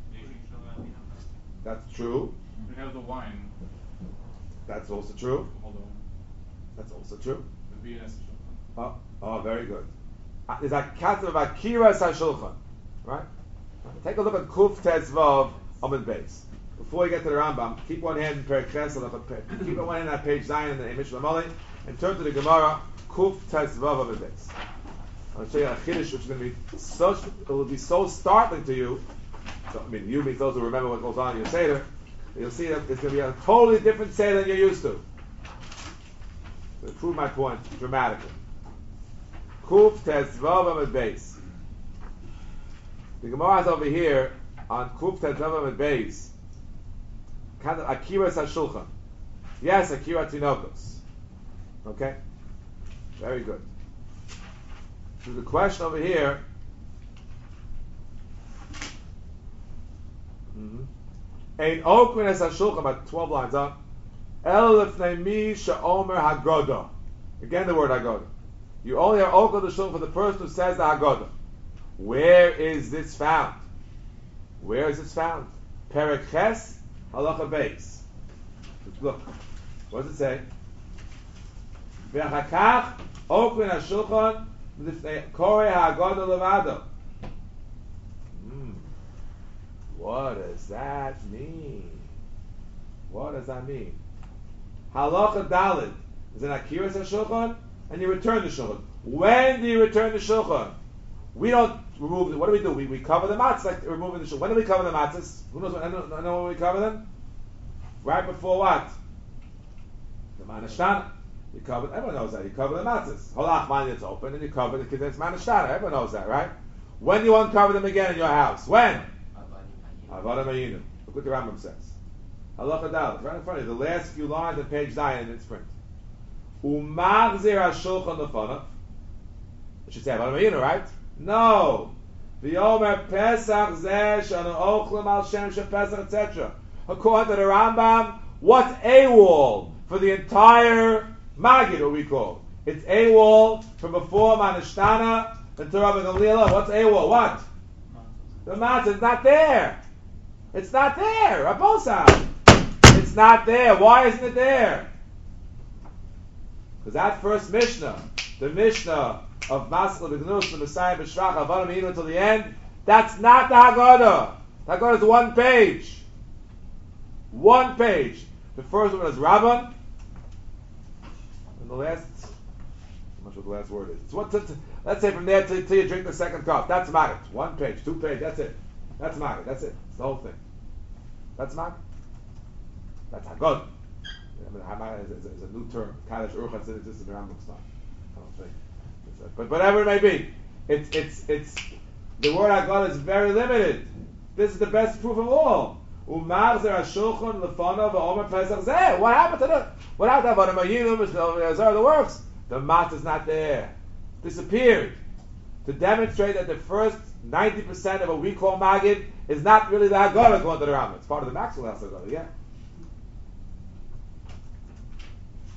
That's true. We have the wine. That's also true. Hold on. That's also true. The B N S. Oh, oh, very good. Uh, There's a katzim of Akira Sashulchan, right? Take a look at Kuf Tezvav Amid Beis. Before you get to the Rambam, keep one hand in Perek Ches, keep one hand on page Zion in the Mishnah Mali, and turn to the Gemara, Kuf Tezvav Amid Beis. I'll show you a chiddush which is going to be such, it will be so startling to you. So, I mean, you mean those who remember what goes on in your Seder, you'll see that it's going to be a totally different Seder than you're used to. To prove my point dramatically. Kuf Tezvav Amid Beis. The Gemara is over here on Kuf Tezvav Amid Beis. Kind of Akira Sashulchan. Yes, Akira Tinokos. Okay? Very good. So the question over here. Ein Okrin es Hashulchan, about twelve lines up. El lefnei mi she'omer Haggadah. Again, the word Haggadah. You only are Okrin the Shulchan for the person who says the Haggadah. Where is this found? Where is this found? Perek Ches Halacha Beis. Look, what does it say? V'achakach Okrin Hashulchan lefnei Korei Haggadah levado. What does that mean? What does that mean? Halacha Dalid is an Akiras HaShulchan, and you return the Shulchan. When do you return the Shulchan? We don't remove it. What do we do? We, we cover the matzahs, like removing the Shulchan. When do we cover the matzahs? Who knows? I know, I know when we cover them? Right before what? The Manashtana. You cover, everyone knows that. You cover the matzahs. Holach man, it's open, and you cover the Kedetz Manashtana. Everyone knows that, right? When do you uncover them again in your house? When? Avada Mayinu. Look what the Rambam says. Halacha Daled, right in front of you. The last few lines of page Zion in its print. Umagzir HaShulchan Lefanav. It should say Avada Mayinu, right? No. V'yomer Pesach Zeh Shanu Ochlim Al Shem Shem Pesach, et cetera. According to the Rambam, what's a wall for the entire Magid, what we call? It's a wall from before Manashtana until Rabbi Gamliel. What's a wall? What? The matzah is not there. It's not there. Rabosam. It's not there. Why isn't it there? Because that first Mishnah, the Mishnah of Maskal, the Gnus, the Messiah, B'Shrach, Avada Meinu until the end, that's not the Haggadah. The Haggadah is one page. One page. The first one is Rabban, and the last, I'm not sure what the last word is. It's what, t- t- let's say from there till, till you drink the second cup. That's Maggid. One page, two page, that's it. That's Maggid. That's it. It's the whole thing. That's Maggid. That's Haggadah. I mean, Haggadah is, is, is a new term. Kaddish Urchan didn't exist in the Rambam time. I don't think. It's a, but whatever it may be, it's it's it's the word Haggadah is very limited. This is the best proof of all. Umagzer HaShulchan Lefanav V'Omer Pesach Zeh. What happened to the? What happened to Avada Mayinu? The works. The matzah is not there. Disappeared. To demonstrate that the first ninety percent of what we call Magid is not really the Haggadah according to the Rambam. It's part of the Maxwell House Haggadah, yeah.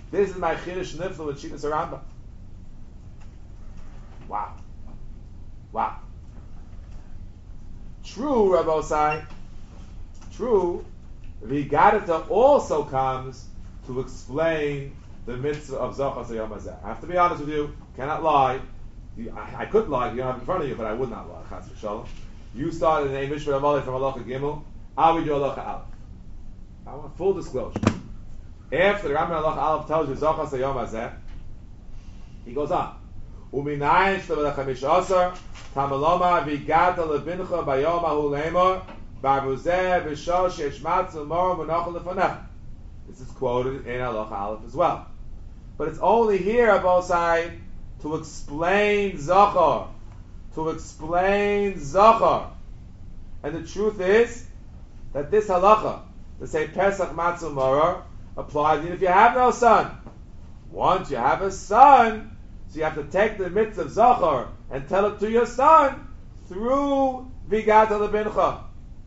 This is my Chiddush Nifla with Shitas Rambam. Wow. Wow. True, Rabbi Osai. True. Vigadata also comes to explain the mitzvah of Zochas Yom Hazeh. I have to be honest with you. Cannot lie. You, I, I could lie. You don't have it in front of you, but I would not lie. Chas v'shalom. You started in a Mishra Amalei from Halacha Gimel. I would do Halacha Aleph. I want full disclosure. After the Rambam Halacha Aleph tells you Zochas Yom Hazeh, he goes on. Uminayin shlev lechamish asar tamaloma vigata lebincha bayom ahu lemor barbuzeh v'shol sheishmatzu mor v'nochel lefanech. This is quoted in Halacha Aleph as well. But it's only here, Abosai, to explain Zachar. To explain Zachar. And the truth is that this halacha, to say Pesach Matzah Maror, applies even if you have no son. Once you have a son, so you have to take the mitzvah of Zachar and tell it to your son through Vigata Lebincha.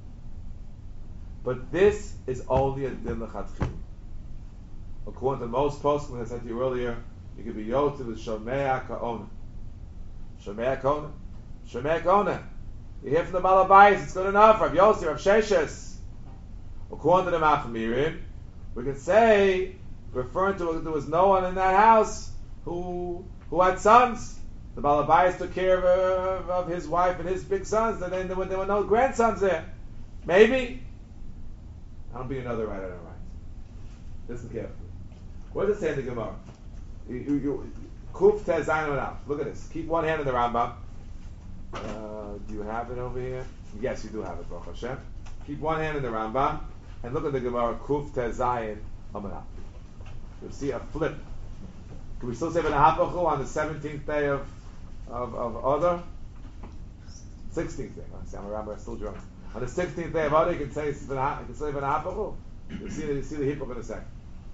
But this is only a din l'chatchil. According to most poskim, when I said to you earlier, you could be yotze with Shomei Ka'ona. Shomei Ka'ona. Shomei Ka'ona. You hear from the Balabais, it's good enough. Rav Yossi, Rav Sheshes. According to the Machmirim, we can say, referring to there was no one in that house who who had sons. The Balabais took care of, of his wife and his big sons, and then there were, there were no grandsons there. Maybe. I'll be another right on the right. Listen carefully. What does it say in the Gemara? You, you, you, Kuf Tez Zayin Aleph. Look at this. Keep one hand in the Rambam. Uh, do you have it over here? Yes, you do have it, Baruch Hashem. Keep one hand in the Rambam and look at the Gemara. Kuf Tez Zayin Aleph. You'll see a flip. Can we still say Benahapachu on the seventeenth day of of, of Adar? sixteenth day. Oh, see, I'm a rabbi, I'm still drunk. On the sixteenth day of Adar, you can say Benahapachu. You can say Benahapachu. You'll see the you see the hippo in a second.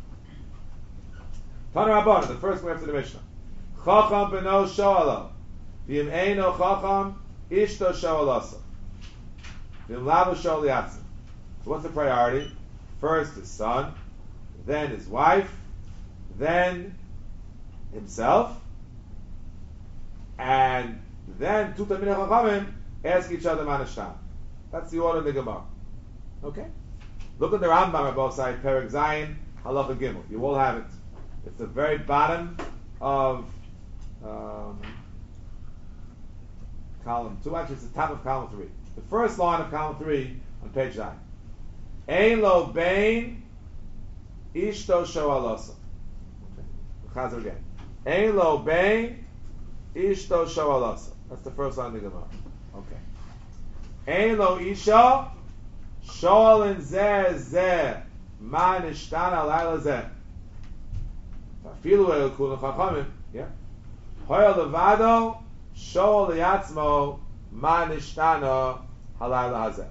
Tana Rabban, the first one after the Mishnah. Chacham beno shoalo, v'im eino chacham ishto shoalasa, v'im lavu shoal yatzim. So what's the priority? First his son, then his wife, then himself, and then two Talmidei Chachamim ask each other manashtam. That's the order in the Gemara. Okay? Look at the Rambam on both sides, Perek Zayin, Halacha Gimel. You all have it. It's the very bottom of um, column two. Actually, it's the top of column three. The first line of column three on page nine. Ein lo bein ishto shoalasa. Okay. Again. Ein lo bein ishto shoalasa. That's the first line of the Gemara. Okay. Ein lo isha shoalin zeh zeh ma nishtana layla zeh. Tafilu el kula chachamim. Yeah. Hoya levado shoal liyatzmo ma nishtana halayla hazeh.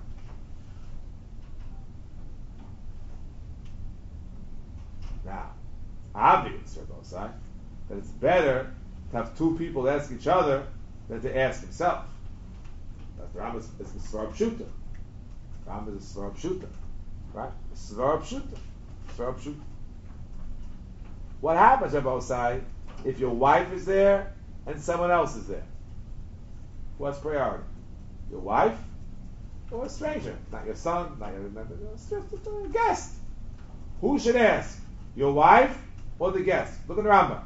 Now, obvious, Rabbi Osai, that it's better to have two people ask each other than to ask himself. That's the Rambam is the Svar Pshuta. Rambam is the Svar Pshuta. Right? Svar Pshuta. Svar Pshuta. What happens, Rabbi Osai, if your wife is there and someone else is there? What's priority? Your wife or a stranger? Not your son, not your, it's just a guest. Who should ask? Your wife or the guest? Look at the Rambam.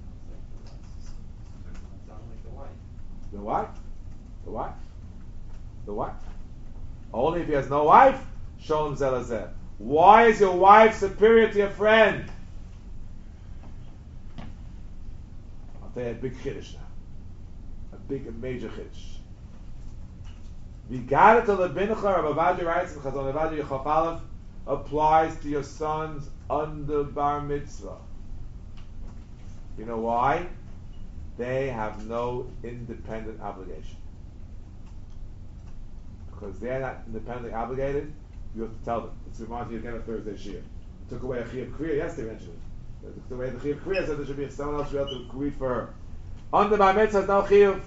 Sounds like the wife. The wife? The wife? The wife? Only if he has no wife, Sholem Zelazeh. Why is your wife superior to your friend? I'll tell you a big chiddush now. A big, a major chiddush. Vigada to lebincha, Rabbi Avadia writes in Chazon Avadia Yechaf Aleph, applies to your sons under bar mitzvah. You know why? They have no independent obligation. Because they're not independently obligated, you have to tell them. It's reminds me again of Thursday Shir. Took away a Chiyuv Kriya yesterday, mentioned it. They took away the Chiyuv Kriya, said there should be someone else should be able to read for her. Under bar mitzvah, no Chiyuv.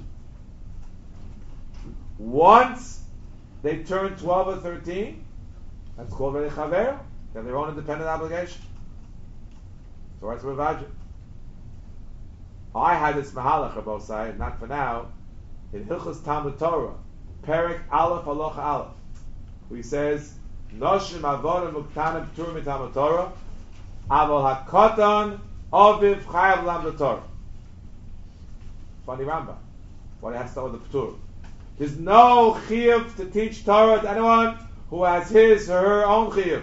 Once they turn twelve or thirteen, that's called Rei Chaver. They have their own independent obligation. Torah Mevadra. I had this mahalach on both sides, not for now, in Hilchos Talmud Torah, Perek Aleph Halacha Aleph, where he says, Noshim Avodim Muktanim P'turim Talmud Torah, Avol HaKoton Oviv Chayav Lam Torah. Funny Rambam. Why do you have to start with the P'tur? There's no chiyuv to teach Torah to anyone who has his or her own chiyuv.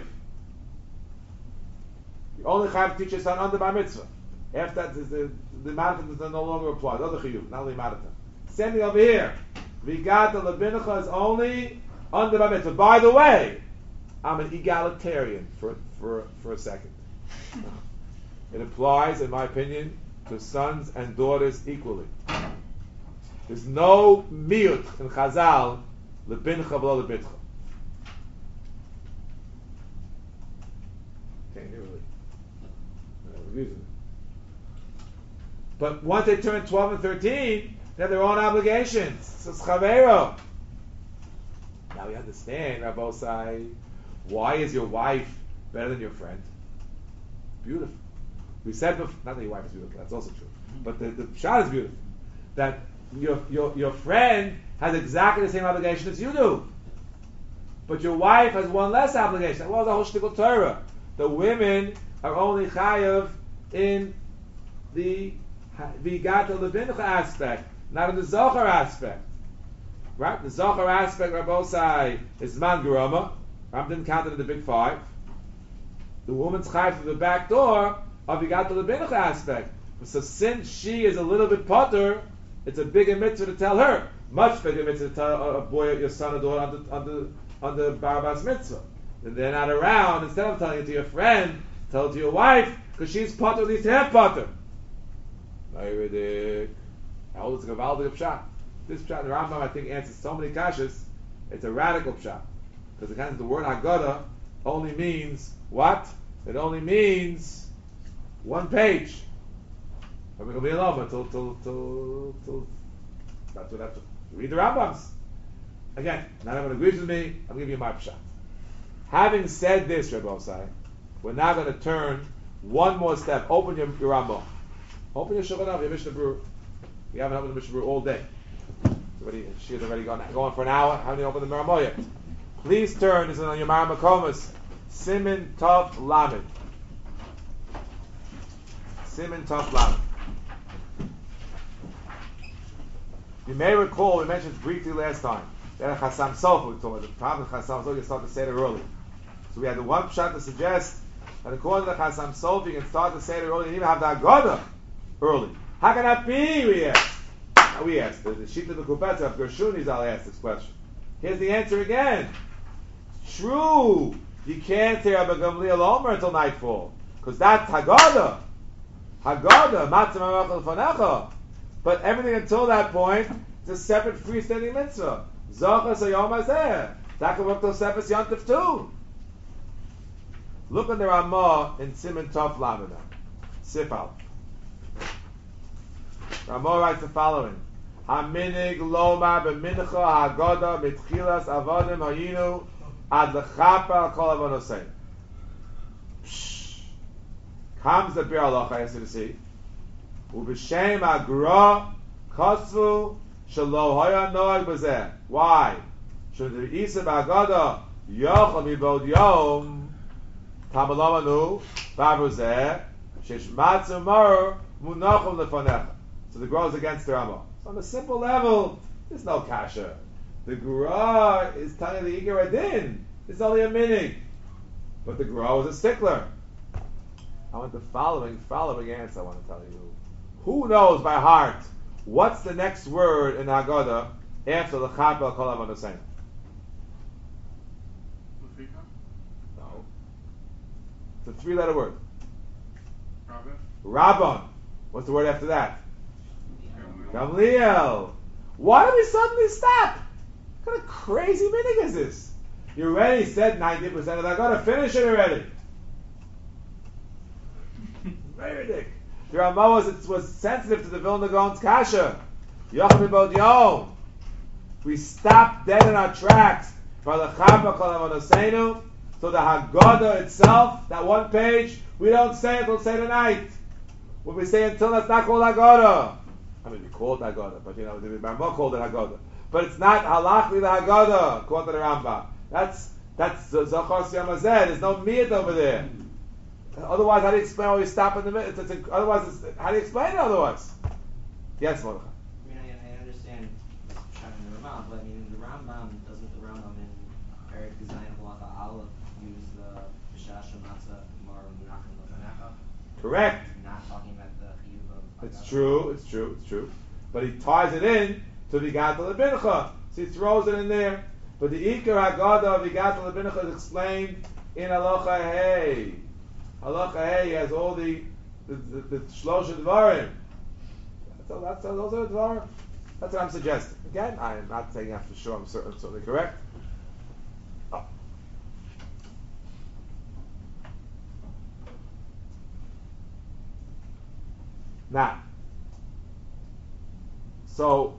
You only have to teach your son under bar mitzvah. After that, the, the, the marathon does no longer apply. The other chiyuv, not only marathon. Same thing over here. Vigat the Lebinecha is only under bar mitzvah. By the way, I'm an egalitarian for for for a second. It applies, in my opinion, to sons and daughters equally. There's no miut in Chazal lebincha v'lo lebitcha. Can't hear really. No reason. But once they turn twelve and thirteen, they have their own obligations. So it's chavero. Now we understand, Rabbosai, why is your wife better than your friend? Beautiful. We said before, not that your wife is beautiful, that's also true. But the, the shot is beautiful. That your, your, your friend has exactly the same obligation as you do. But your wife has one less obligation. That was the whole shtickle Torah. The women are only chayav in the vigata lebincha aspect, not in the zohar aspect. Right? The zohar aspect, Rabbosai, is man geroma. Ram didn't count it in the big five. The woman's chayav through the back door of vigata lebincha aspect. So since she is a little bit potter, it's a bigger mitzvah to tell her. Much bigger mitzvah to tell a boy, your son or daughter, on the, on the, on the Barabbas mitzvah. And they're not around, instead of telling it to your friend, tell it to your wife, because she's potter, at least half potter. How old is a Gavaldig Pshat? This Pshat in the Rambam, I think, answers so many kashas. It's a radical Pshat. Because the, the word Haggadah only means what? It only means one page. We're going to be alone until, till, till, till, that's what that's what. Read the Rambams. Again, not everyone agrees with me, I'll give you my pshat. Having said this, Rebbe Osai, we're now going to turn one more step. Open your, your Rambam. Open your Shulchan Aruch, your Mishnah Berurah. We haven't opened the Mishnah Berurah all day. Already, she's already gone, going for an hour, haven't even opened the Rambam yet. Please turn, this is on your Mara Makomas, Simin Tov Lamed. Simin Tov Lamed. You may recall, we mentioned briefly last time, that Chassam Sofer, we talked about the problem of Chassam Sofer, you start to say it early. So we had the one pshat to suggest that according to the Chassam Sofer, you can start to say it early and even have the Haggadah early. How can that be, we asked? Now we asked, the Shita of the Kupetza of Gershuni Zal asked this question. Here's the answer again. True, you can't hear Abba Gamliel Omer until nightfall, because that's Haggadah. Haggadah, Matzah Marachal Fanecha. But everything until that point is a separate freestanding mitzvah. Zochas Hayom Hazeh. That can work till Sefer Yontif too. Look in the Ramah in Siman Tov Lamed. Sifal. Ramah writes the following: Haminig Lomar b'Mincha Haggadah mitchilas avodim hayinu ad lechapa kol avonosei. Comes the Bir Halacha, I asked you to see. Ub'shem agra kosvu shelo haya noag b'zeh. Why? Shud isa b'Haggadah yochel mibod yom tamalomanu b'avuzeh shesh matzu mar munachum lefanecha. So the Gra is against the Ramah. So on a simple level, there's no kasha. The Gra is telling the Iker Adin. It's only a minig. But the Gra is a stickler. I want the following, following answer I want to tell you. Who knows by heart what's the next word in Haggadah after the Chapel Kol Avonosei? No. It's a three-letter word. Rabban. Rabban. What's the word after that? Gamliel. Why do we suddenly stop? What kind of crazy meaning is this? You already said ninety percent of that. I gotta finish it already. Very ridiculous. The Ramah was, was sensitive to the Vilna Gaon's kasha. Yochel mibod yom. We stopped dead in our tracks. By the Chapa Kol Avonoseinu. So the Haggadah itself, that one page, we don't say it until say the night. When we say until, that's not called Haggadah. I mean, we call it Haggadah, but you know, the Rambam called it Haggadah. But it's not halachli the Haggadah, according to the Rambam. That's that's Zachar Siyam Hazeh. There's no miyat over there. Otherwise, how do you explain why we stop in the middle? It's, it's a, otherwise, it's, how do you explain it otherwise? Yes, Mordechai. I mean, I, I understand Pshat in the Rambam, but I mean, the Rambam, doesn't the Rambam in Perek Zayin Halacha Aleph use the B'shasha Matzah Mar Menachem Lefanecha? Correct. Not talking about the Chiyuv of It's Haggadah. true, it's true, it's true. But he ties it in to Vigato Lebincha. So he throws it in there. But the Iker Haggadah of Vigato Lebincha is explained in Halacha Hey. Halacha Hey has all the the, the, the Shlosha Dvarim. That's, all, that's all, those are the Dvarim. That's what I'm suggesting. Again, I am not saying that for sure. I'm certain, certainly correct. Oh. Now, so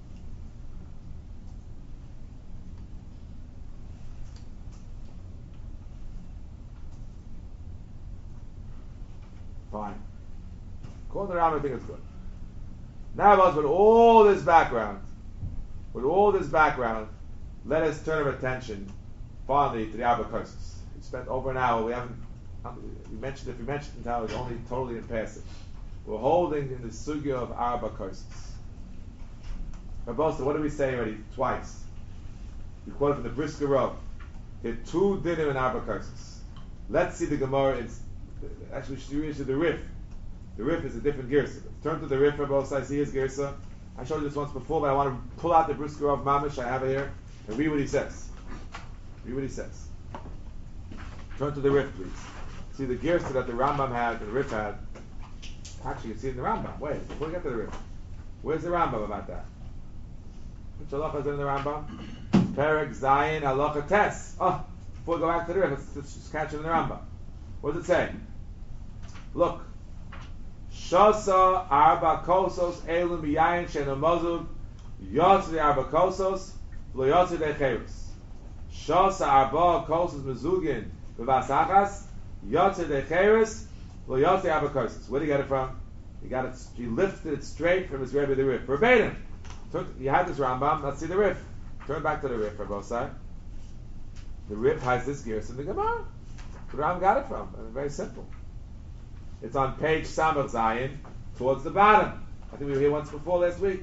fine. According to the Rambam, I think it's good. Now, with all this background, with all this background, let us turn our attention finally to the Arba Kursus. We spent over an hour. We haven't. We mentioned if we mentioned it now, it's only totally in passing. We're holding in the sugya of Arba Kursus. Rabbi, what did we say already? Twice. We quoted from the Brisker Rav. There are two dinim in Arba Kursus. Let's see the Gemara. It's, actually, we should read to the Rif. The Rif is a different girsa. Turn to the Rif, Rabbi. I see his girsa. I showed you this once before, but I want to pull out the Brisker Rav Mamish. I have it here and read what he says. Read what he says. Turn to the Rif, please. See the girsa that the Rambam had, the Rif had. Actually, you see it in the Rambam. Wait, before we get to the Rif. Where's the Rambam about that? Which halacha is in the Rambam? Perek Zayin halacha tes. Oh, before we go back to the Rif, let's, let's just catch it in the Rambam. What does it say? Look. Shasa arba kosos elum biyayin shenu mozug yotzi de arba kosos lo yotzi de cheres. Shasa arba kosos mezugin b'vasachas yotzi de cheres lo yotzi arba kosos. Where did he get it from? He got it. He lifted it straight from his Rebbe the Rif. Verbatim. You had this Rambam. Let's see the Rif. Turn back to the Rif, Rabbi Osai. The Rif has this gears in the Gemara. The Rambam got it from. I mean, very simple. It's on page Samach Zayin, towards the bottom. I think we were here once before last week.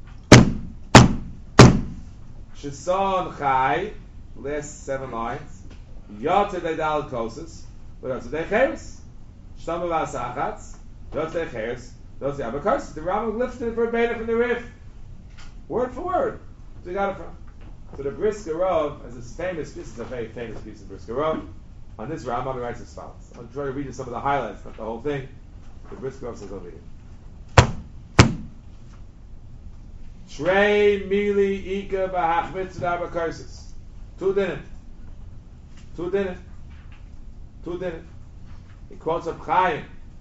Shison Chai, last seven lines. Yotzei de Dal Kosis, but Yotzei de Cheres. Shtam Vasachatz, Yotzei de Cheres, Yotzei Abba Kosis. The Rambam lifted it verbatim from the Rif, word for word. So he got it from. So the Brisker Rav, as this famous, this is a very famous piece of Brisker Rav. On this Rambam, he writes as follows. I'll try to read you some of the highlights, not the whole thing. The Brisker Rav says over here. Trei mili ika b'hachmitz d'arba kursus. Two dinim. Two dinim. Two dinim. He quotes Reb Chaim.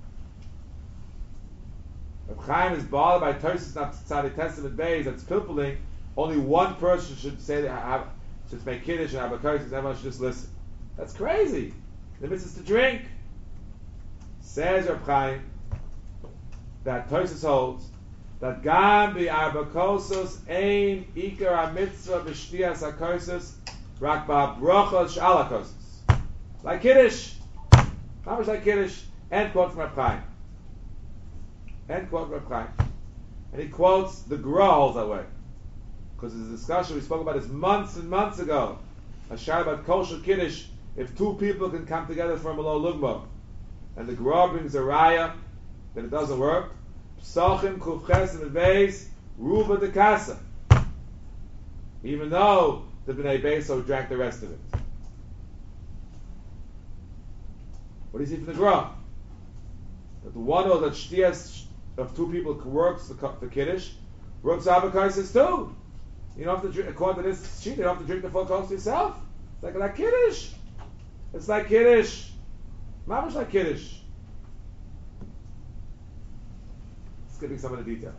Reb Chaim is bothered by Tosis not Tzaddik Testament Beis that's pilpuling. Only one person should say that have, should make kiddush and arba kursus. Everyone should just listen. That's crazy. The mitzvah is to drink. Says Reb Chaim that Tosis holds that gam bi arba kosos ein ikar a mitzvah b'shtiyas hakosos rak ba'brachos sh'al hakosos. Like kiddush. How much like kiddush? End quote from Reb Chaim. End quote from Reb Chaim. And he quotes the Gra holds that way. Because there's a discussion we spoke about this months and months ago. A shar about kosher kiddush. If two people can come together for a Malo Lugma, and the Gra brings a raya, then it doesn't work. Psachim kufches and beis ruba de casa. Even though the Bnei Beiso drank the rest of it. What do you see from the Gra? That the one or that shtiyas of two people works the, the kiddush, works avokaisis too. You don't have to drink, according to this sheet, you don't have to drink the full cost yourself. It's like like kiddush. It's like kiddush. Mamish like kiddush. Skipping some of the details.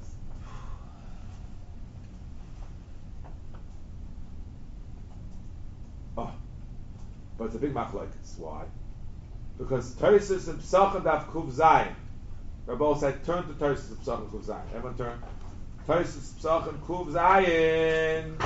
Oh. but it's a big machlokes. Why? Because Tosis and Pesachim Daf Kuv Zayin. Rabbi said, turn to Tosis and Pesachim Kuv Zayin. Everyone turn. Tosis Pesachim Kuv Zayin.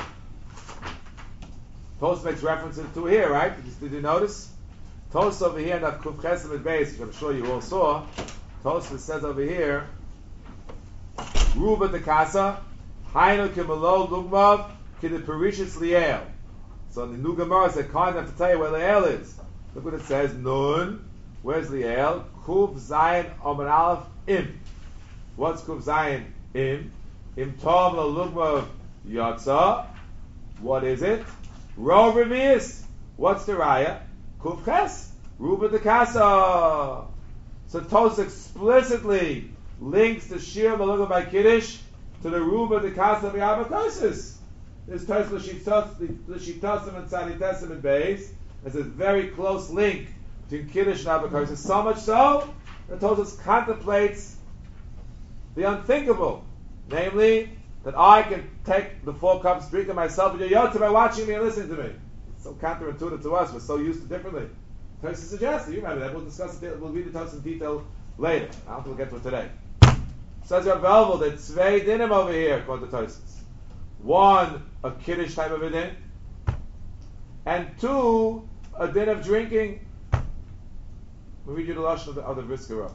Tosis makes references to here, right? Did you, did you notice? Tosis over here, Daf Kuv Chesed at base, which I'm sure you all saw. Tosis says over here, Ruba de Casa, Hainu Kimelo Lugmav, Kid Perishis Liel. So in the New Gemara said, kind enough to tell you where Liel is. Look what it says, Nun. Where's Liel? Kuv Zayin Omer Aleph Im. What's Kuv Zayin Im? Im Tov Lugmav Yatza. What is it? Rov Revius. What's the Raya? Kuv Ches. Ruba de Casa. So Tos explicitly links the Shir Malugah by Kiddush to the Ruba de Casa V'Abakosis. This Tos L'Shitasim and Tzaditesim and Beis. There's a very close link between Kiddush and Abakosis. So much so that Tos contemplates the unthinkable, namely that I can take the four cups, drink them myself, and you're by watching me and listening to me. It's so counterintuitive to us. We're so used to differently. Tosis suggests it. You remember that. We'll discuss it. We'll read the Tosis in detail later. I don't think we'll get to it today. Says Rav Velvel that Tzvei Dinim over here, according to Tosis. One, a Kiddush type of a din. And two, a din of drinking. We'll read you the Lashon of the, of the Brisker Rav.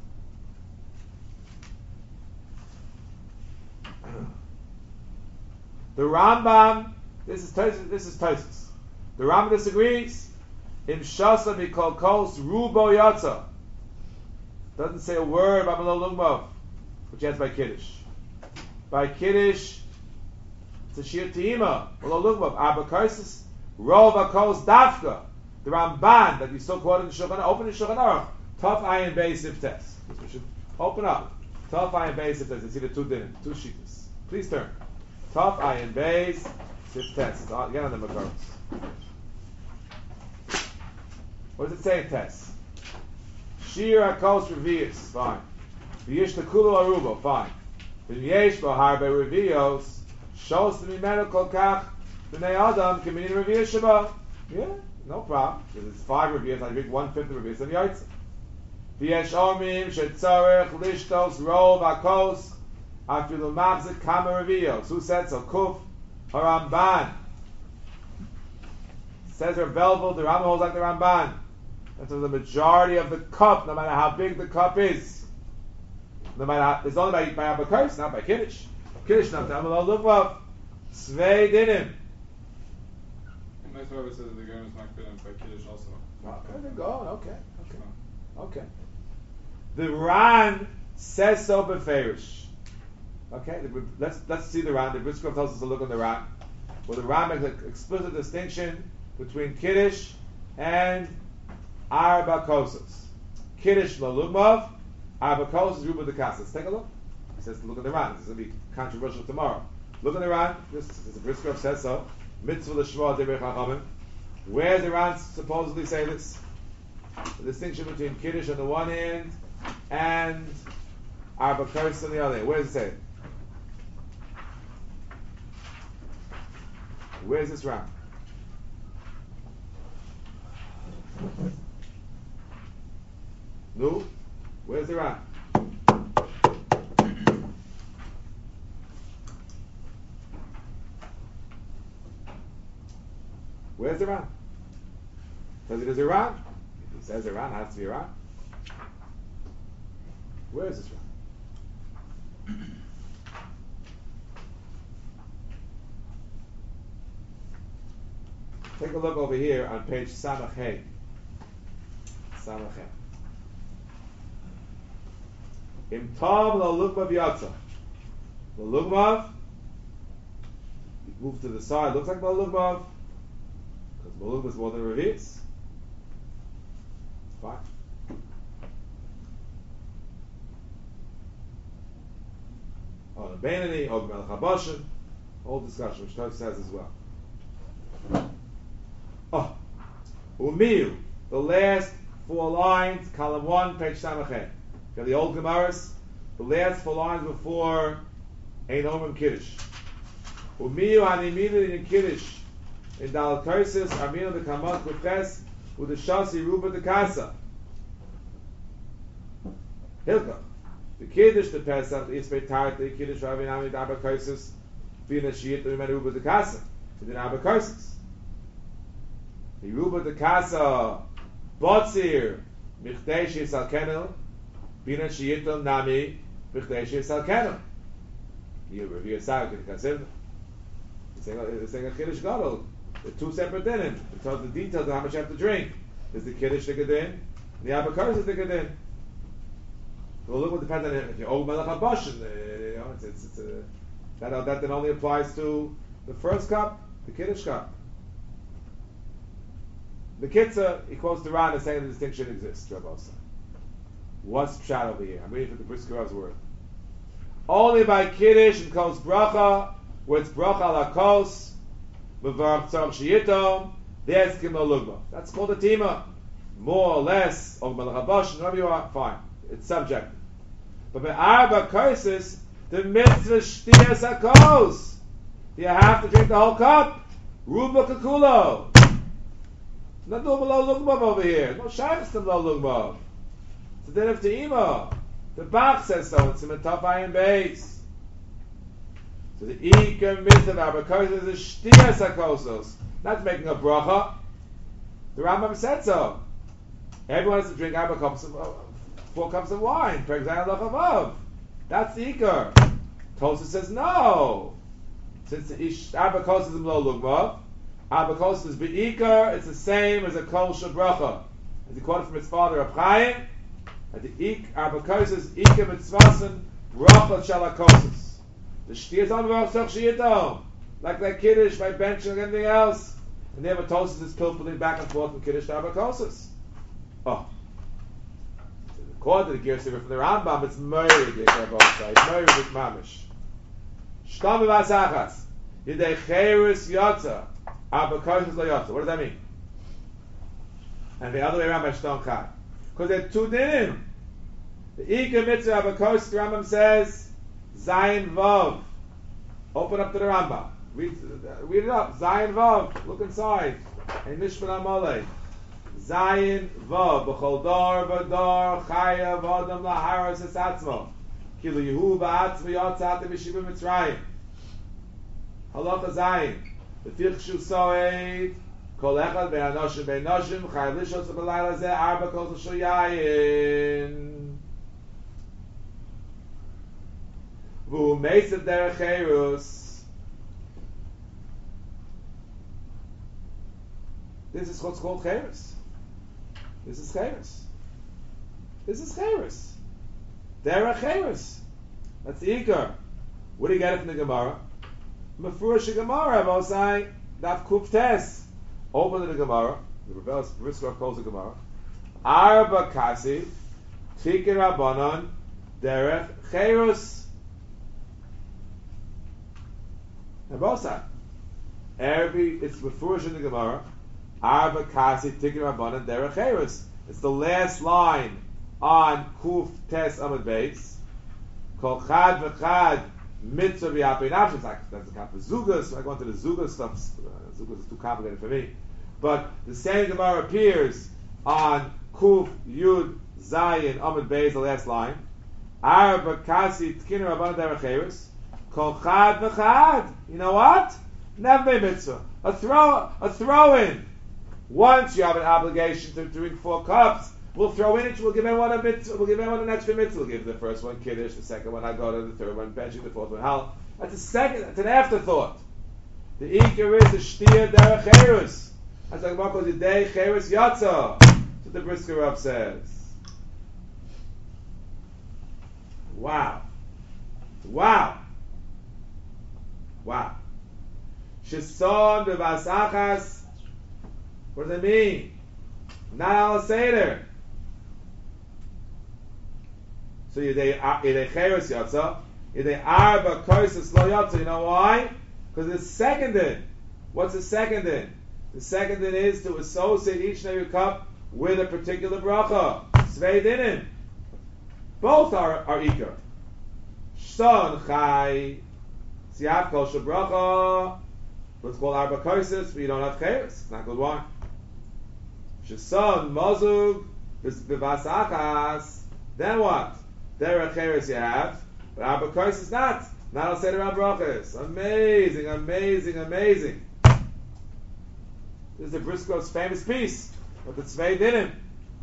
The Rambam, this is Tosis, this is Tosis. The Rambam disagrees. Im shasa mikol kos rubo yatza. Doesn't say a word about Malol Lugmav, which ends by Kiddush. By Kiddush, it's a Shir Te'ima, Malol Lugmav, Abakosis, Rov Akos Dafka. The Ramban that we still quoted in Shulchan, open in Shulchan Aruch, Tov Ayin Beis Siftes. We should open up. Tov Ayin Beis Siftes. You see the two dinim, two sheets. Please turn. Tov Ayin Beis Siftes. Again on the Makaros. What does it say in Tess? Shir Akos Revius, fine. V'yish Tekulu Arubo, fine. V'yesh Bo Harbe Revios, Shos Mimenu Kol Kach, B'nei Adam, K'minin Revius Sheba. Yeah, no problem. Because it's five Revius, I drink one-fifth of Revius, and Yaitza. V'yesh Omim, Shetzorech, Lishtos, Rov, Akos, Afilu Machzik, Kama Revios. Who said so? Kuf, Haramban. Says Rav Velvel, the Rambam holds like the Ramban. And so the majority of the cup, no matter how big the cup is, no matter how, it's only by, by Abakos, not by Kiddush. Kiddush, not by Malol Lugmav. Svei Dinim. And that's why it says that the Gemara is not good by Kiddush also. Okay, they're going, okay, okay, okay. The Ran says so beferish. Okay, let's let's see the Ran. The Brisker tells us to look on the Ran. Well, the Ran makes an explicit distinction between Kiddush and Arba Kosas. Kiddush Malugmav, Arba Kosas, Ruba de Casa. Let's take a look. He says to look at the Ran. This is going to be controversial tomorrow. Look at the Ran. This, this the Brisker says so. Mitzvah l'shma Divrei Chachamim. Where does the Ran supposedly say this? The distinction between Kiddush on the one hand and Arba Kosas on the other. Where does it say it? Where is this Ran? No? Where's the Ran? Where's the Ran? Says it is Iran. If he says Iran, it has to be Iran. Where is this Ran? Take a look over here on page Samach Hey. Samach Hey. Im Tov L'Lugmav Yatza. L'Lugmav. Move to the side. Looks like L'Lugmav. Because L'Lugmav is more than Revius. Fine. Oh, the Beinani, Og Melech HaBashan. Whole discussion, which Tosh says as well. Oh, Umiu, the last four lines, column one, page Samachet. Got the old Gemaras, the last four lines before Ein Omrim Kiddush. Umiu Hanimilu in Kiddush, in Dal Koises, Armina the Kamot Kufches, with the Shasi Ruba the Kasa. Hilka. The Kiddush, the Pesach, is by Tart, the Kiddush, Rabbi Nami, the Abba Koises, being a Shiit, the Ruba Ruba the Kasa. The Abba Koises. The Ruba the Kasa, Botzir, Michdei Sal Kenel, being a Shiit, Nami, Michdei Sal Kenel. You review a Sag, the Kasim. It's saying a Kiddush Gadol. The two separate dinim. It tells the details of how much you have to drink. There's the Kiddush the Gedin, and the Abakar is the Gedin. Well, look what depends on it. If you're old Melech HaBashin, you know, it's, it's, it's a, that, that then only applies to the first cup, the Kiddush cup. The Kitzah, he quotes the Ran as saying the distinction exists, Rabbi Osa. What's Pshat over here? I'm reading for the Brisker's word. Only by Kiddush and Kos Bracha, where it's Bracha ala Kos, B'varach Tzarach Shiyitom, there's Kimel Lugma. That's called a Tima. More or less, or Melech HaBashin, whatever you are, fine. It's subjective. But by Arba Koises, the mitzvah Shtiyas HaKos. You have to drink the whole cup. Ruba Kakulo. Not no below Lugma over here. No Shaykhs to below Lugma. It's a din of Te'ima. The Bach says so in Siman Tov Ayin Beis. So the Iker mitzvah of Arba Koises is Shtiyas HaKosos. Not making a bracha. The Rambam said so. Everyone has to drink Arba cups of, uh, four cups of wine. Per example, that's the Iker. Tosa says no. Since the Arba Kosos is below Lugma, Arba Kosos is Be'ikar, it's the same as a Kol Shel Bracha. As he quoted from his father, Reb Chaim, at the Ik, Arba Kosos, Iker Mitzvasen, Bracha Shel HaKosos. The Shtiyas on Baruch Tzach Shiyitom, like that Kiddush by benching and anything else. And they have a Tosis is pilpulling back and forth from Kiddush to Arba Kosos. Oh. So according to the Gear Sefer from the Rambam, it's Meiri, the Ikar it's Meiri with Mamish. Shtam V'asachas, Yidei Cheirus Yotza, Arba Kosos Lo Yotza. What does that mean? And the other way around by Shtam Chai. Because there are two dinim. The Ikar Mitzvah Arba Kosos, the Rambam says, Zayin Vav. Open up to the Rambam. Read, uh, read it up. Zayin Vav. Look inside. And Mishpat Amalei. Zayin Vav. B'chol dar v'dar chaya v'adam laharas esatzmo. Kilu Yehu ba'atzmo yotzat v'shiva Mitzrayim. Halacha Zayin. V'fich shu so'ed. Kol echad be'anoshim be'anoshim. Chayav lishos v'belayla zeh arba kol shul yayin. V'hu meised derech Cheirus. This is what's called Cheirus. This is Cheirus. This is Cheirus. Derech Cheirus. That's the Ikar. What do you get it from the Gemara? Mefurish Gemara, Vosai, Daf Kuf Tes. Open to the Gemara. The Rebbe's Brisker calls the Gemara. Arba Kasi, Tikin Rabbanon, Derech Cheirus. And both sides. Every it's before in the Gemara. Arba Kasi Tikkun Rabbanan Derech Cheirus. It's the last line on Kuf Tes Amud Beis. Kol Chad v'Chad Mitzvah v'Yapei Nafshis. That's the kind of Zugas. I go into the Zugas stuff. Uh, Zugas is too complicated for me. But the same Gemara appears on Kuf Yud Zayin Amud Beis, the last line. Arba Kasi Tikkun Rabbanan Derech Cheirus. Kol Chad v'Chad. You know what? Never mitzvah. A throw, a throw in. Once you have an obligation to drink four cups, we'll throw in it. We'll give everyone a mitzvah. We'll give everyone an extra mitzvah. We'll give the first one kiddush, the second one haggadah, the third one benching, the fourth one hal. That's a second. That's an afterthought. The ikar is the shtia derech Cheirus. That's like Marco the day Cheirus yatsa. That's what the Brisker Rav says. Wow. Wow. Wow. Shison b'vasachas. What does it mean? Not al seder. So yidei yidei Cheirus yatsa, yidei arba koisus lo yatsa. You know why? Because it's seconded. What's the seconded? The seconded is to associate each and every cup with a particular bracha. Svei dinim. Both are are ikar. Shson chai. Siav kol shabracha. What's called arba koises, but you don't have cheres. It's not good wine. Sheson mozug b'vasachas. Then what? There are cheres you have, but arba koises not. Not al seder brachas. Amazing, amazing, amazing. This is the Briscoe's famous piece. What the Tzvei did him.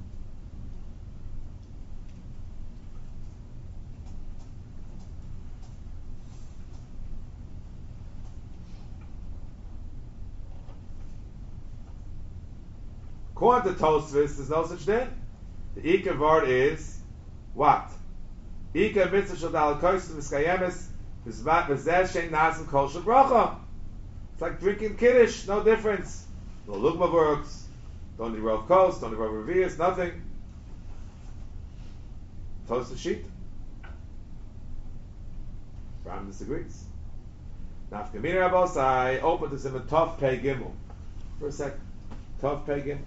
According to Tosfos, there's no such thing. The Ikar word is what? Ikar mitzvah shel dal koises v'skayemes v'zeh shein nasim kol shel bracha. It's like drinking kiddush, no difference. No lugma works. Don't need Rav Kos, don't need Rav Revius, nothing. Tosfos sheet. Ram disagrees. Now, if Kamina Rabbosai open this in a tough pay gimel. For a second. Tough pay gimel.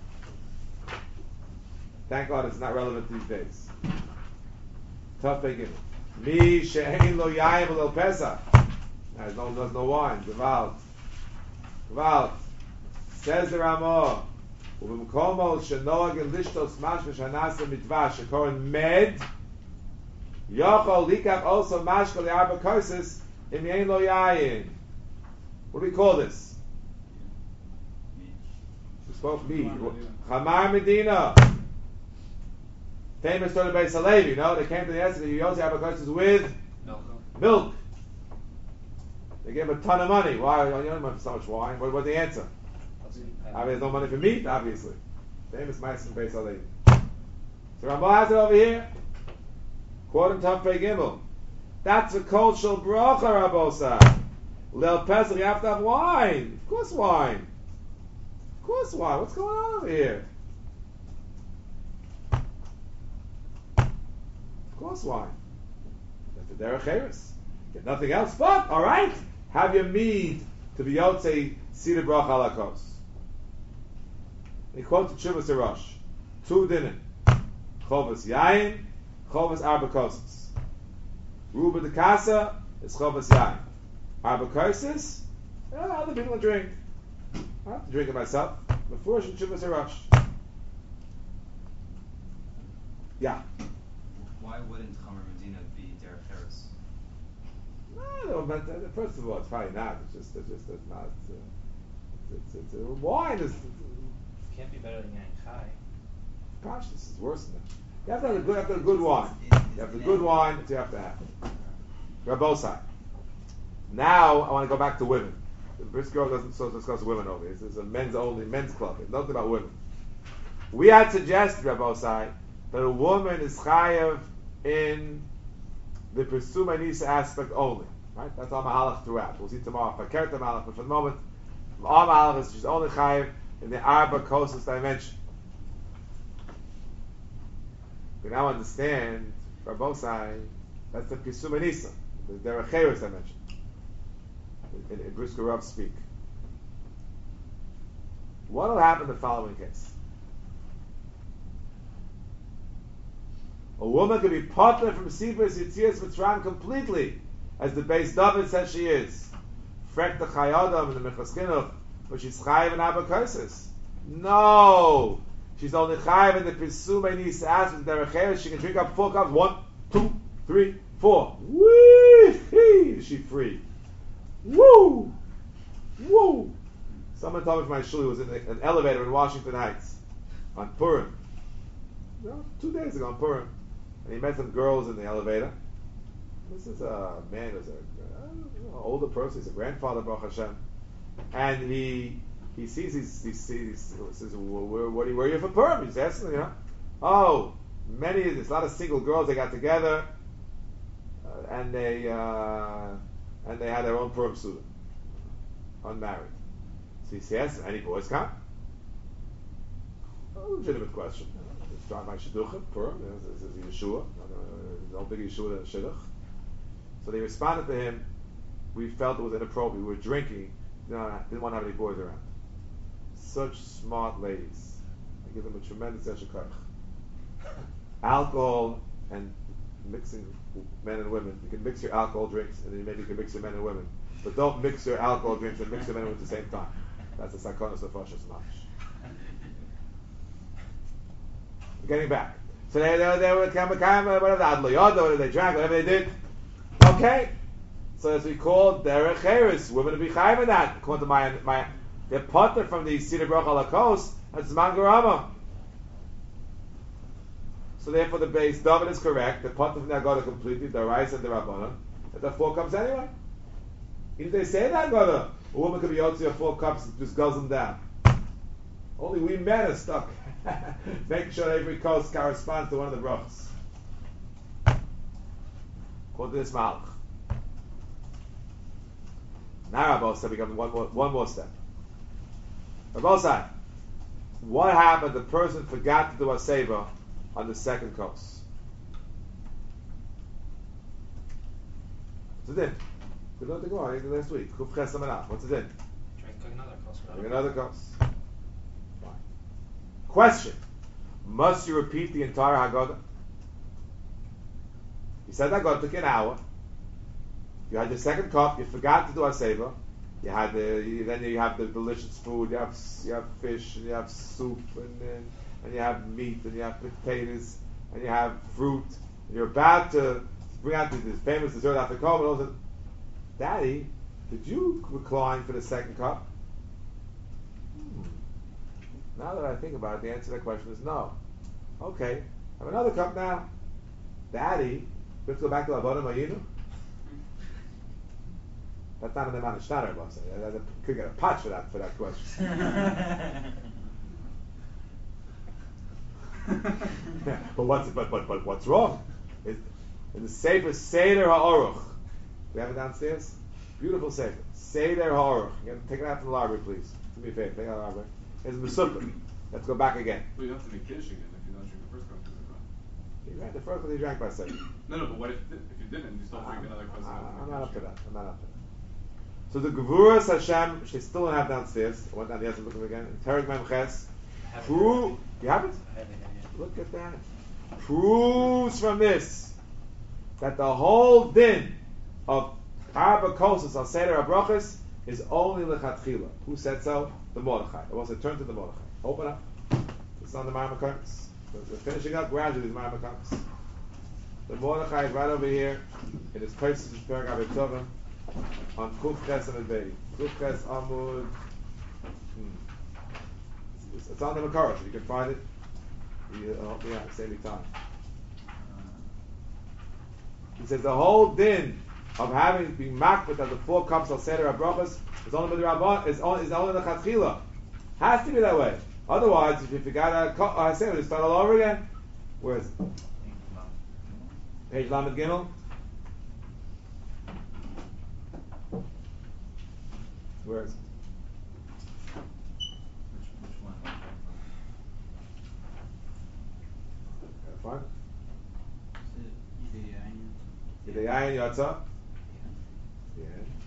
Thank God it's not relevant these days. Tough pay gimel. Mi she'ein lo yayim lo pesach. There's no, there's no wine. Gevalt. Gevalt. Says the Ramah. ובמקומו שנוהג לשתות משקה שנעשה מדבש שקוראים med, יכול לקח also משקה לארבע כוסס אם אין לו יין. What do we call this? We spoke me. Chamar Medina. Famous story by Salevi, you know? They came to the essence that you also have a kosses with Milk. milk. They gave him a ton of money. Why? You don't have so much wine. What was the answer? I mean, there's no money for meat, obviously. Famous Meissen Beis Halevi. So Ramah has it over here. Quoting Tafei Gimel. That's a kol shel bracha, Rabbosai. Leil Pesach, you have to have wine. Of course wine. Of course wine. What's going on over here? Of course wine. That's the derech cheres. Get nothing else but, alright, have your mead to be yotzei sida bracha ala kos. He quotes the Chuvas Rosh. Two dinim. Chovas yain, chovas arba kosas. Ruba de casa is chovas yain. Arba kosas, yeah, other people drink. I have to drink it myself. Before she Chuvas Rosh. Yeah. Why wouldn't Chamar Medina be derech cheres? No, but uh, first of all, it's probably not. It's just, it's just, it's not. Uh, it's, it's, it's, uh, wine is. Can't be better than Yain Chai. Conscious is worse than that. You have to have a good, have to have a good wine. You have the good wine that you have to have. Rabbosai. Now I want to go back to women. The Briscoe doesn't so discuss women over here. This is a men's only men's club. It's nothing about women. We had suggested, Rabbosai, that a woman is chayav in the Pirsum Anisa aspect only. Right? That's our mahalach throughout. We'll see tomorrow Fakert mahalach, but for the moment, our mahalach is she's only chayav in the Arba Kosas dimension. We now understand, Rabbosai, that's the Pirsum Anisa, the derech cheres dimension. In, in Brisker Rav speak. What will happen in the following case? A woman can be partner from Sifas Yitzias Mitzrayim completely, as the Beis David says she is. Frek the Chayadam in the Minchas Chinuch, but she's chayiv in Abba Kosas. No! She's only chayiv in the Pirsum Anisa aspect. Derech cheres. She can drink up four cups. One, two, three, four. Whee! Is she free? Woo! Woo! Someone told me from my shul, he was in the, an elevator in Washington Heights on Purim. You know, two days ago on Purim. And he met some girls in the elevator. This is a man who's an older person, he's a grandfather, Baruch Hashem. And he he sees these, he sees, he says, where, what are you, where are you for Purim? He's asking, you know. Oh, many, there's a lot of single girls, they got together, uh, and they, uh, and they had their own Purim Suda, unmarried. So he says, any boys come? A legitimate question. It's trying my shidduchim, Purim, this is Yeshua, no big Yeshua than Shidduch. So they responded to him, we felt it was inappropriate, we were drinking, no, didn't want to have any boys around. Such smart ladies. I give them a tremendous eshekach. Alcohol and mixing men and women. You can mix your alcohol drinks, and then maybe you can mix your men and women. but don't mix your alcohol drinks and mix them in at the same time. That's the sakonis of Rosh Hashanah. Getting back. So they, they, they were kamakama, whatever, adloyoda, whatever they drank, whatever they did. Okay. So as we call derech cheres, women to be chayv in that. According to my, my, they're potter from the Seder Baruch Halakos, that's Mangarama. So therefore the base, David is correct, the potter from the Agoda completely, the rice and the Rabbana, that the four cups anyway. If they say that Agoda, a woman could be yotzi of four cups and just gulls them down. Only we men are stuck. Making sure every coast corresponds to one of the brachas. According to this malach. Now Rabbi said we got one more, one more step. Rabbi said, what happened? The person forgot to do a seva on the second coast. What's it in? We learned to go on last week. Kuf ches samanach. What's it in? Drink another cost. Drink another coast. Fine. Question: must you repeat the entire Haggadah? You said Haggadah took an hour. You had the second cup. You forgot to do a seva. You had the you, then you have the delicious food. You have you have fish and you have soup and and, and you have meat and you have potatoes and you have fruit. And you're about to bring out this famous dessert after Kol. And all that. Daddy, did you recline for the second cup? Hmm. Now that I think about it, the answer to that question is no. Okay, have another cup now. Daddy, we have to go back to Avodah Mayinu? That's not an amount of shtar, boss. I could get a pot for that for that question. Yeah, but what's but but but what's wrong? It, in the Sefer Seder HaOruch, we have it downstairs. Beautiful Sefer Seder HaOruch. You have to take it out from the library, please. Do me a favor. Take it out of the library. It's Mesukah. Let's go back again. Well, you have to make kiddush again if you don't drink the first cup. He drank the first one. He drank by second. No, no. But what if if you didn't? You still drink another cup. I'm not up to that. I'm not up to that. So the Gevuras Hashem, which they still don't have downstairs. I went down the other look at them again. Terek Mem Ches. Prove. You have it? Look at that. Proves from this that the whole din of Arba Kosos al Seder HaBrachos is only lechatchila. Who said so? The Mordechai. I want to turn to the Mordechai. Open up. It's on the Marmakarts. We're finishing up gradually the Marmakarts. The Mordechai is right over here in his place of Perek Avei Tovim on Kuf Ches and Advei. Kuf Ches Amud. Hmm. It's, it's on the Makarot. If you can find it, you uh, help me out. Save me time. He says the whole din of having been makbet of the four cups of Seder HaBrachos is only the Rabban, is only is only the Chatchila. Has to be that way. Otherwise, if you forgot a cup, I say, we start all over again. Where is it? Page Lamed Gimel. Where is it? Which, which one? Gotta find it. Is it Yidei Yayin Yatza. Yeah.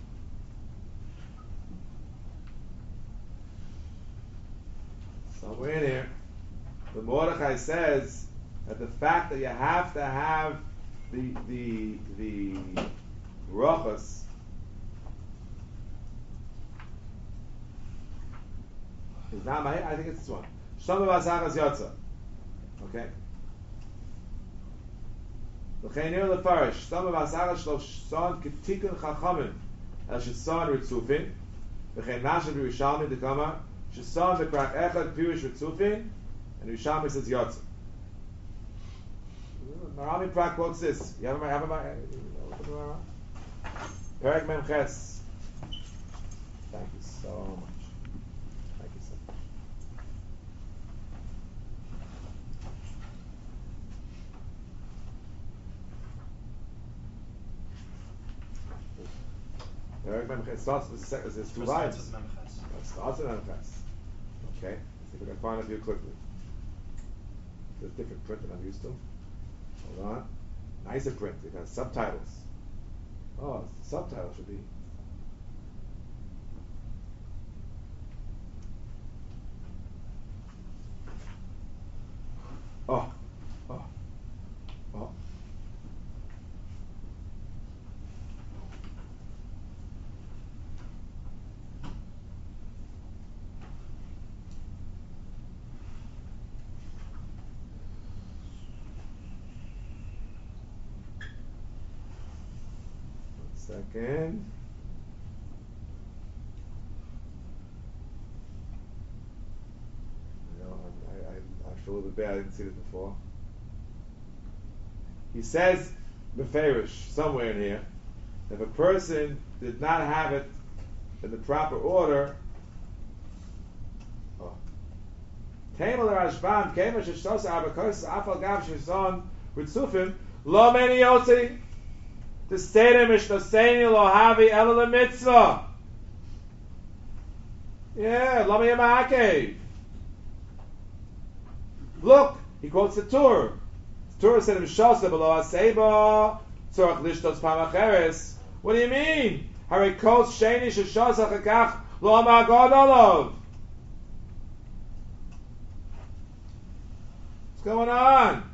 Somewhere in here, the Mordechai says that the fact that you have to have the the the brachos is not my. I think it's this one. Shama Basachas Yatza. Okay. L'chein lefarish. Shama Basachas Shlosh Son Ketikun Chachamim El Sheson Ritzufin. L'chein Nashem Yerushalmi Dekama. Sheson Bekrach Echad Pirush Ritzufin. And Yerushalmi says Yatza. Marami Prak quotes this. You have my, have my, Perek Mem Ches. Thank you so much. Thank you so much. Perek Mem Ches starts with the second. There's two lines. It starts with Mem Ches. Okay. Let's see if we can find a few quickly. There's a different print that I'm used to. Hold on. Nicer print. It has subtitles. Oh, the subtitle should be. Oh. Oh. Oh. Where Second. You know, I, I, I feel a little bit bad. I didn't see this before. He says, Beferish, somewhere in here, if a person did not have it in the proper order, oh. Tamel Rashbam, Kema Shishtosa Abakos, Afal Gav Shishon, Ritzufim, Lo Meni Yotzi, the Seder Mishnaseni Lo Havi Ela Mitzvah. Yeah, Lo Meni Ma'akev. Look, he quotes the Torah. The Torah said, Mishosa Below Aseba, Tzorach Lishtos Pamacheres. What do you mean? Harikos Sheni Shishosach Hakach Lo Ma'agod Olov. What's going on?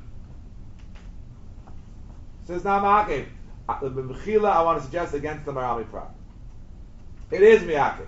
Says Namakev. The Mechila I want to suggest against the Marami Prat. It is Miyakev.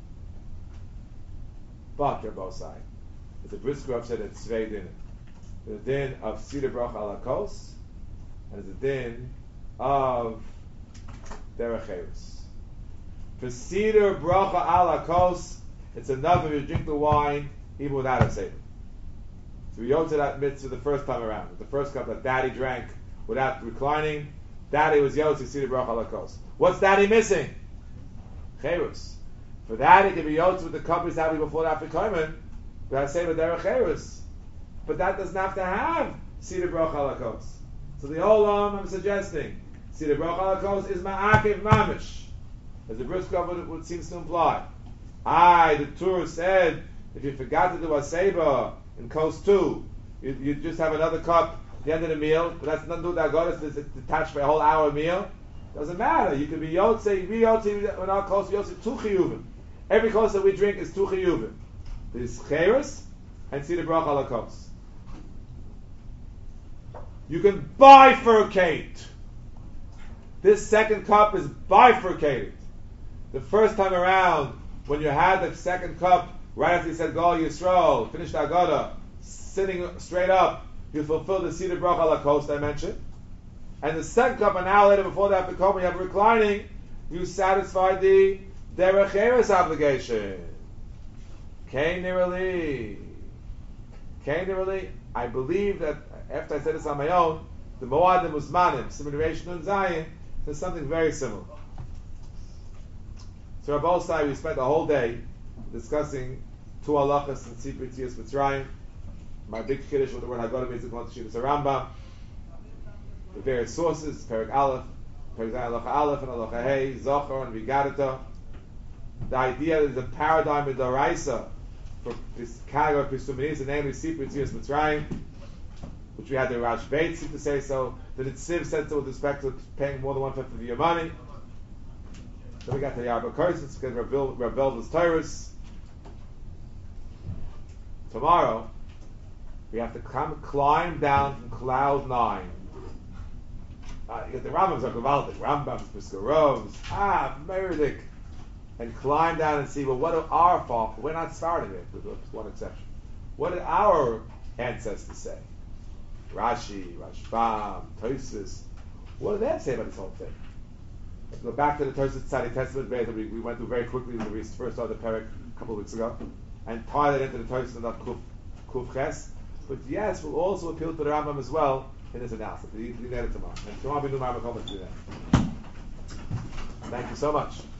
But they're both sides. It's a Brisker said it's Tzvei Din. There's a din of Seder Bracha Ala Kos, and there's a din of Derech Eretz. For Seder Bracha Ala Kos, it's enough if you drink the wine even without a Seder. So we yoked to that mitzvah the first time around. The first cup that Daddy drank without reclining, Daddy was yoked to Seder Bracha Ala Kos. What's Daddy missing? Cherus. For that, it can be yoked with the cup he's having before the Afikomen, but I say with Derech Eretz. But that doesn't have to have Seder Bracha Ala Kos. So the whole um, I'm suggesting, Seder Bracha Ala Kos is Ma'akev Mamish, as the Brisker would, would seems to imply. I, the Torah said, if you forgot to do a Seba in Kos two, you, you just have another cup at the end of the meal, but that's not do that goddess, it's detached for a whole hour meal. Doesn't matter. You can be Yotze, we Yotze, when our Kos, Yotze, two Chiyuvim. Every Kos that we drink is two Chiyuvim. There's Cheres and Seder Bracha Ala Kos. You can bifurcate. This second cup is bifurcated. The first time around, when you had the second cup, right after you said Gal Yisrael, finished Agada, sitting straight up, you fulfill the Seder Bracha Ala Kos I mentioned. And the second cup, an hour later before that, the when you have reclining, you satisfied the Derech Eretz obligation. Kain Nirali. Kain Nirali. I believe that after I said this on my own, the Moadim Uzmanim, Simulation and Zion, there's something very similar. So on both sides, we spent the whole day discussing two halachas and Sipri Tzias Mitzrayim. My big kiddush with the word Haggadah means to go to Shivas Rambam. The various sources, Perek Aleph, Perek Zayin Halacha Aleph and Halacha Hey, Zohar and Vigadata. The idea is a paradigm in the Raisa for this category of Pisuminis, namely Sipri Tzias Mitzrayim, which we had the Rash Beitzi to say so. The Nitziv said so with respect to paying more than one fifth of your money. Then we got the Yarba Kursis because Ravel was Taurus. Tomorrow, we have to come climb down from cloud nine. Uh, you get the Rambams are Gavaldik, Rambams, Piscarovs, ah, Meredith, and climb down and see, well, what are our fault? We're not starting it, with one exception. What did our ancestors say? Rashi, Rashbam, Tosfos. What did they say about this whole thing? Let's go back to the Tosfos Tzadi Testament that we, we went through very quickly when we first saw the Perek a couple of weeks ago, and tie that into the Tosfos and not Kuf, Kuf Ches. But yes, we'll also appeal to the Rambam as well in his analysis. We need to do that tomorrow. And tomorrow we do Rambam to do that. Thank you so much.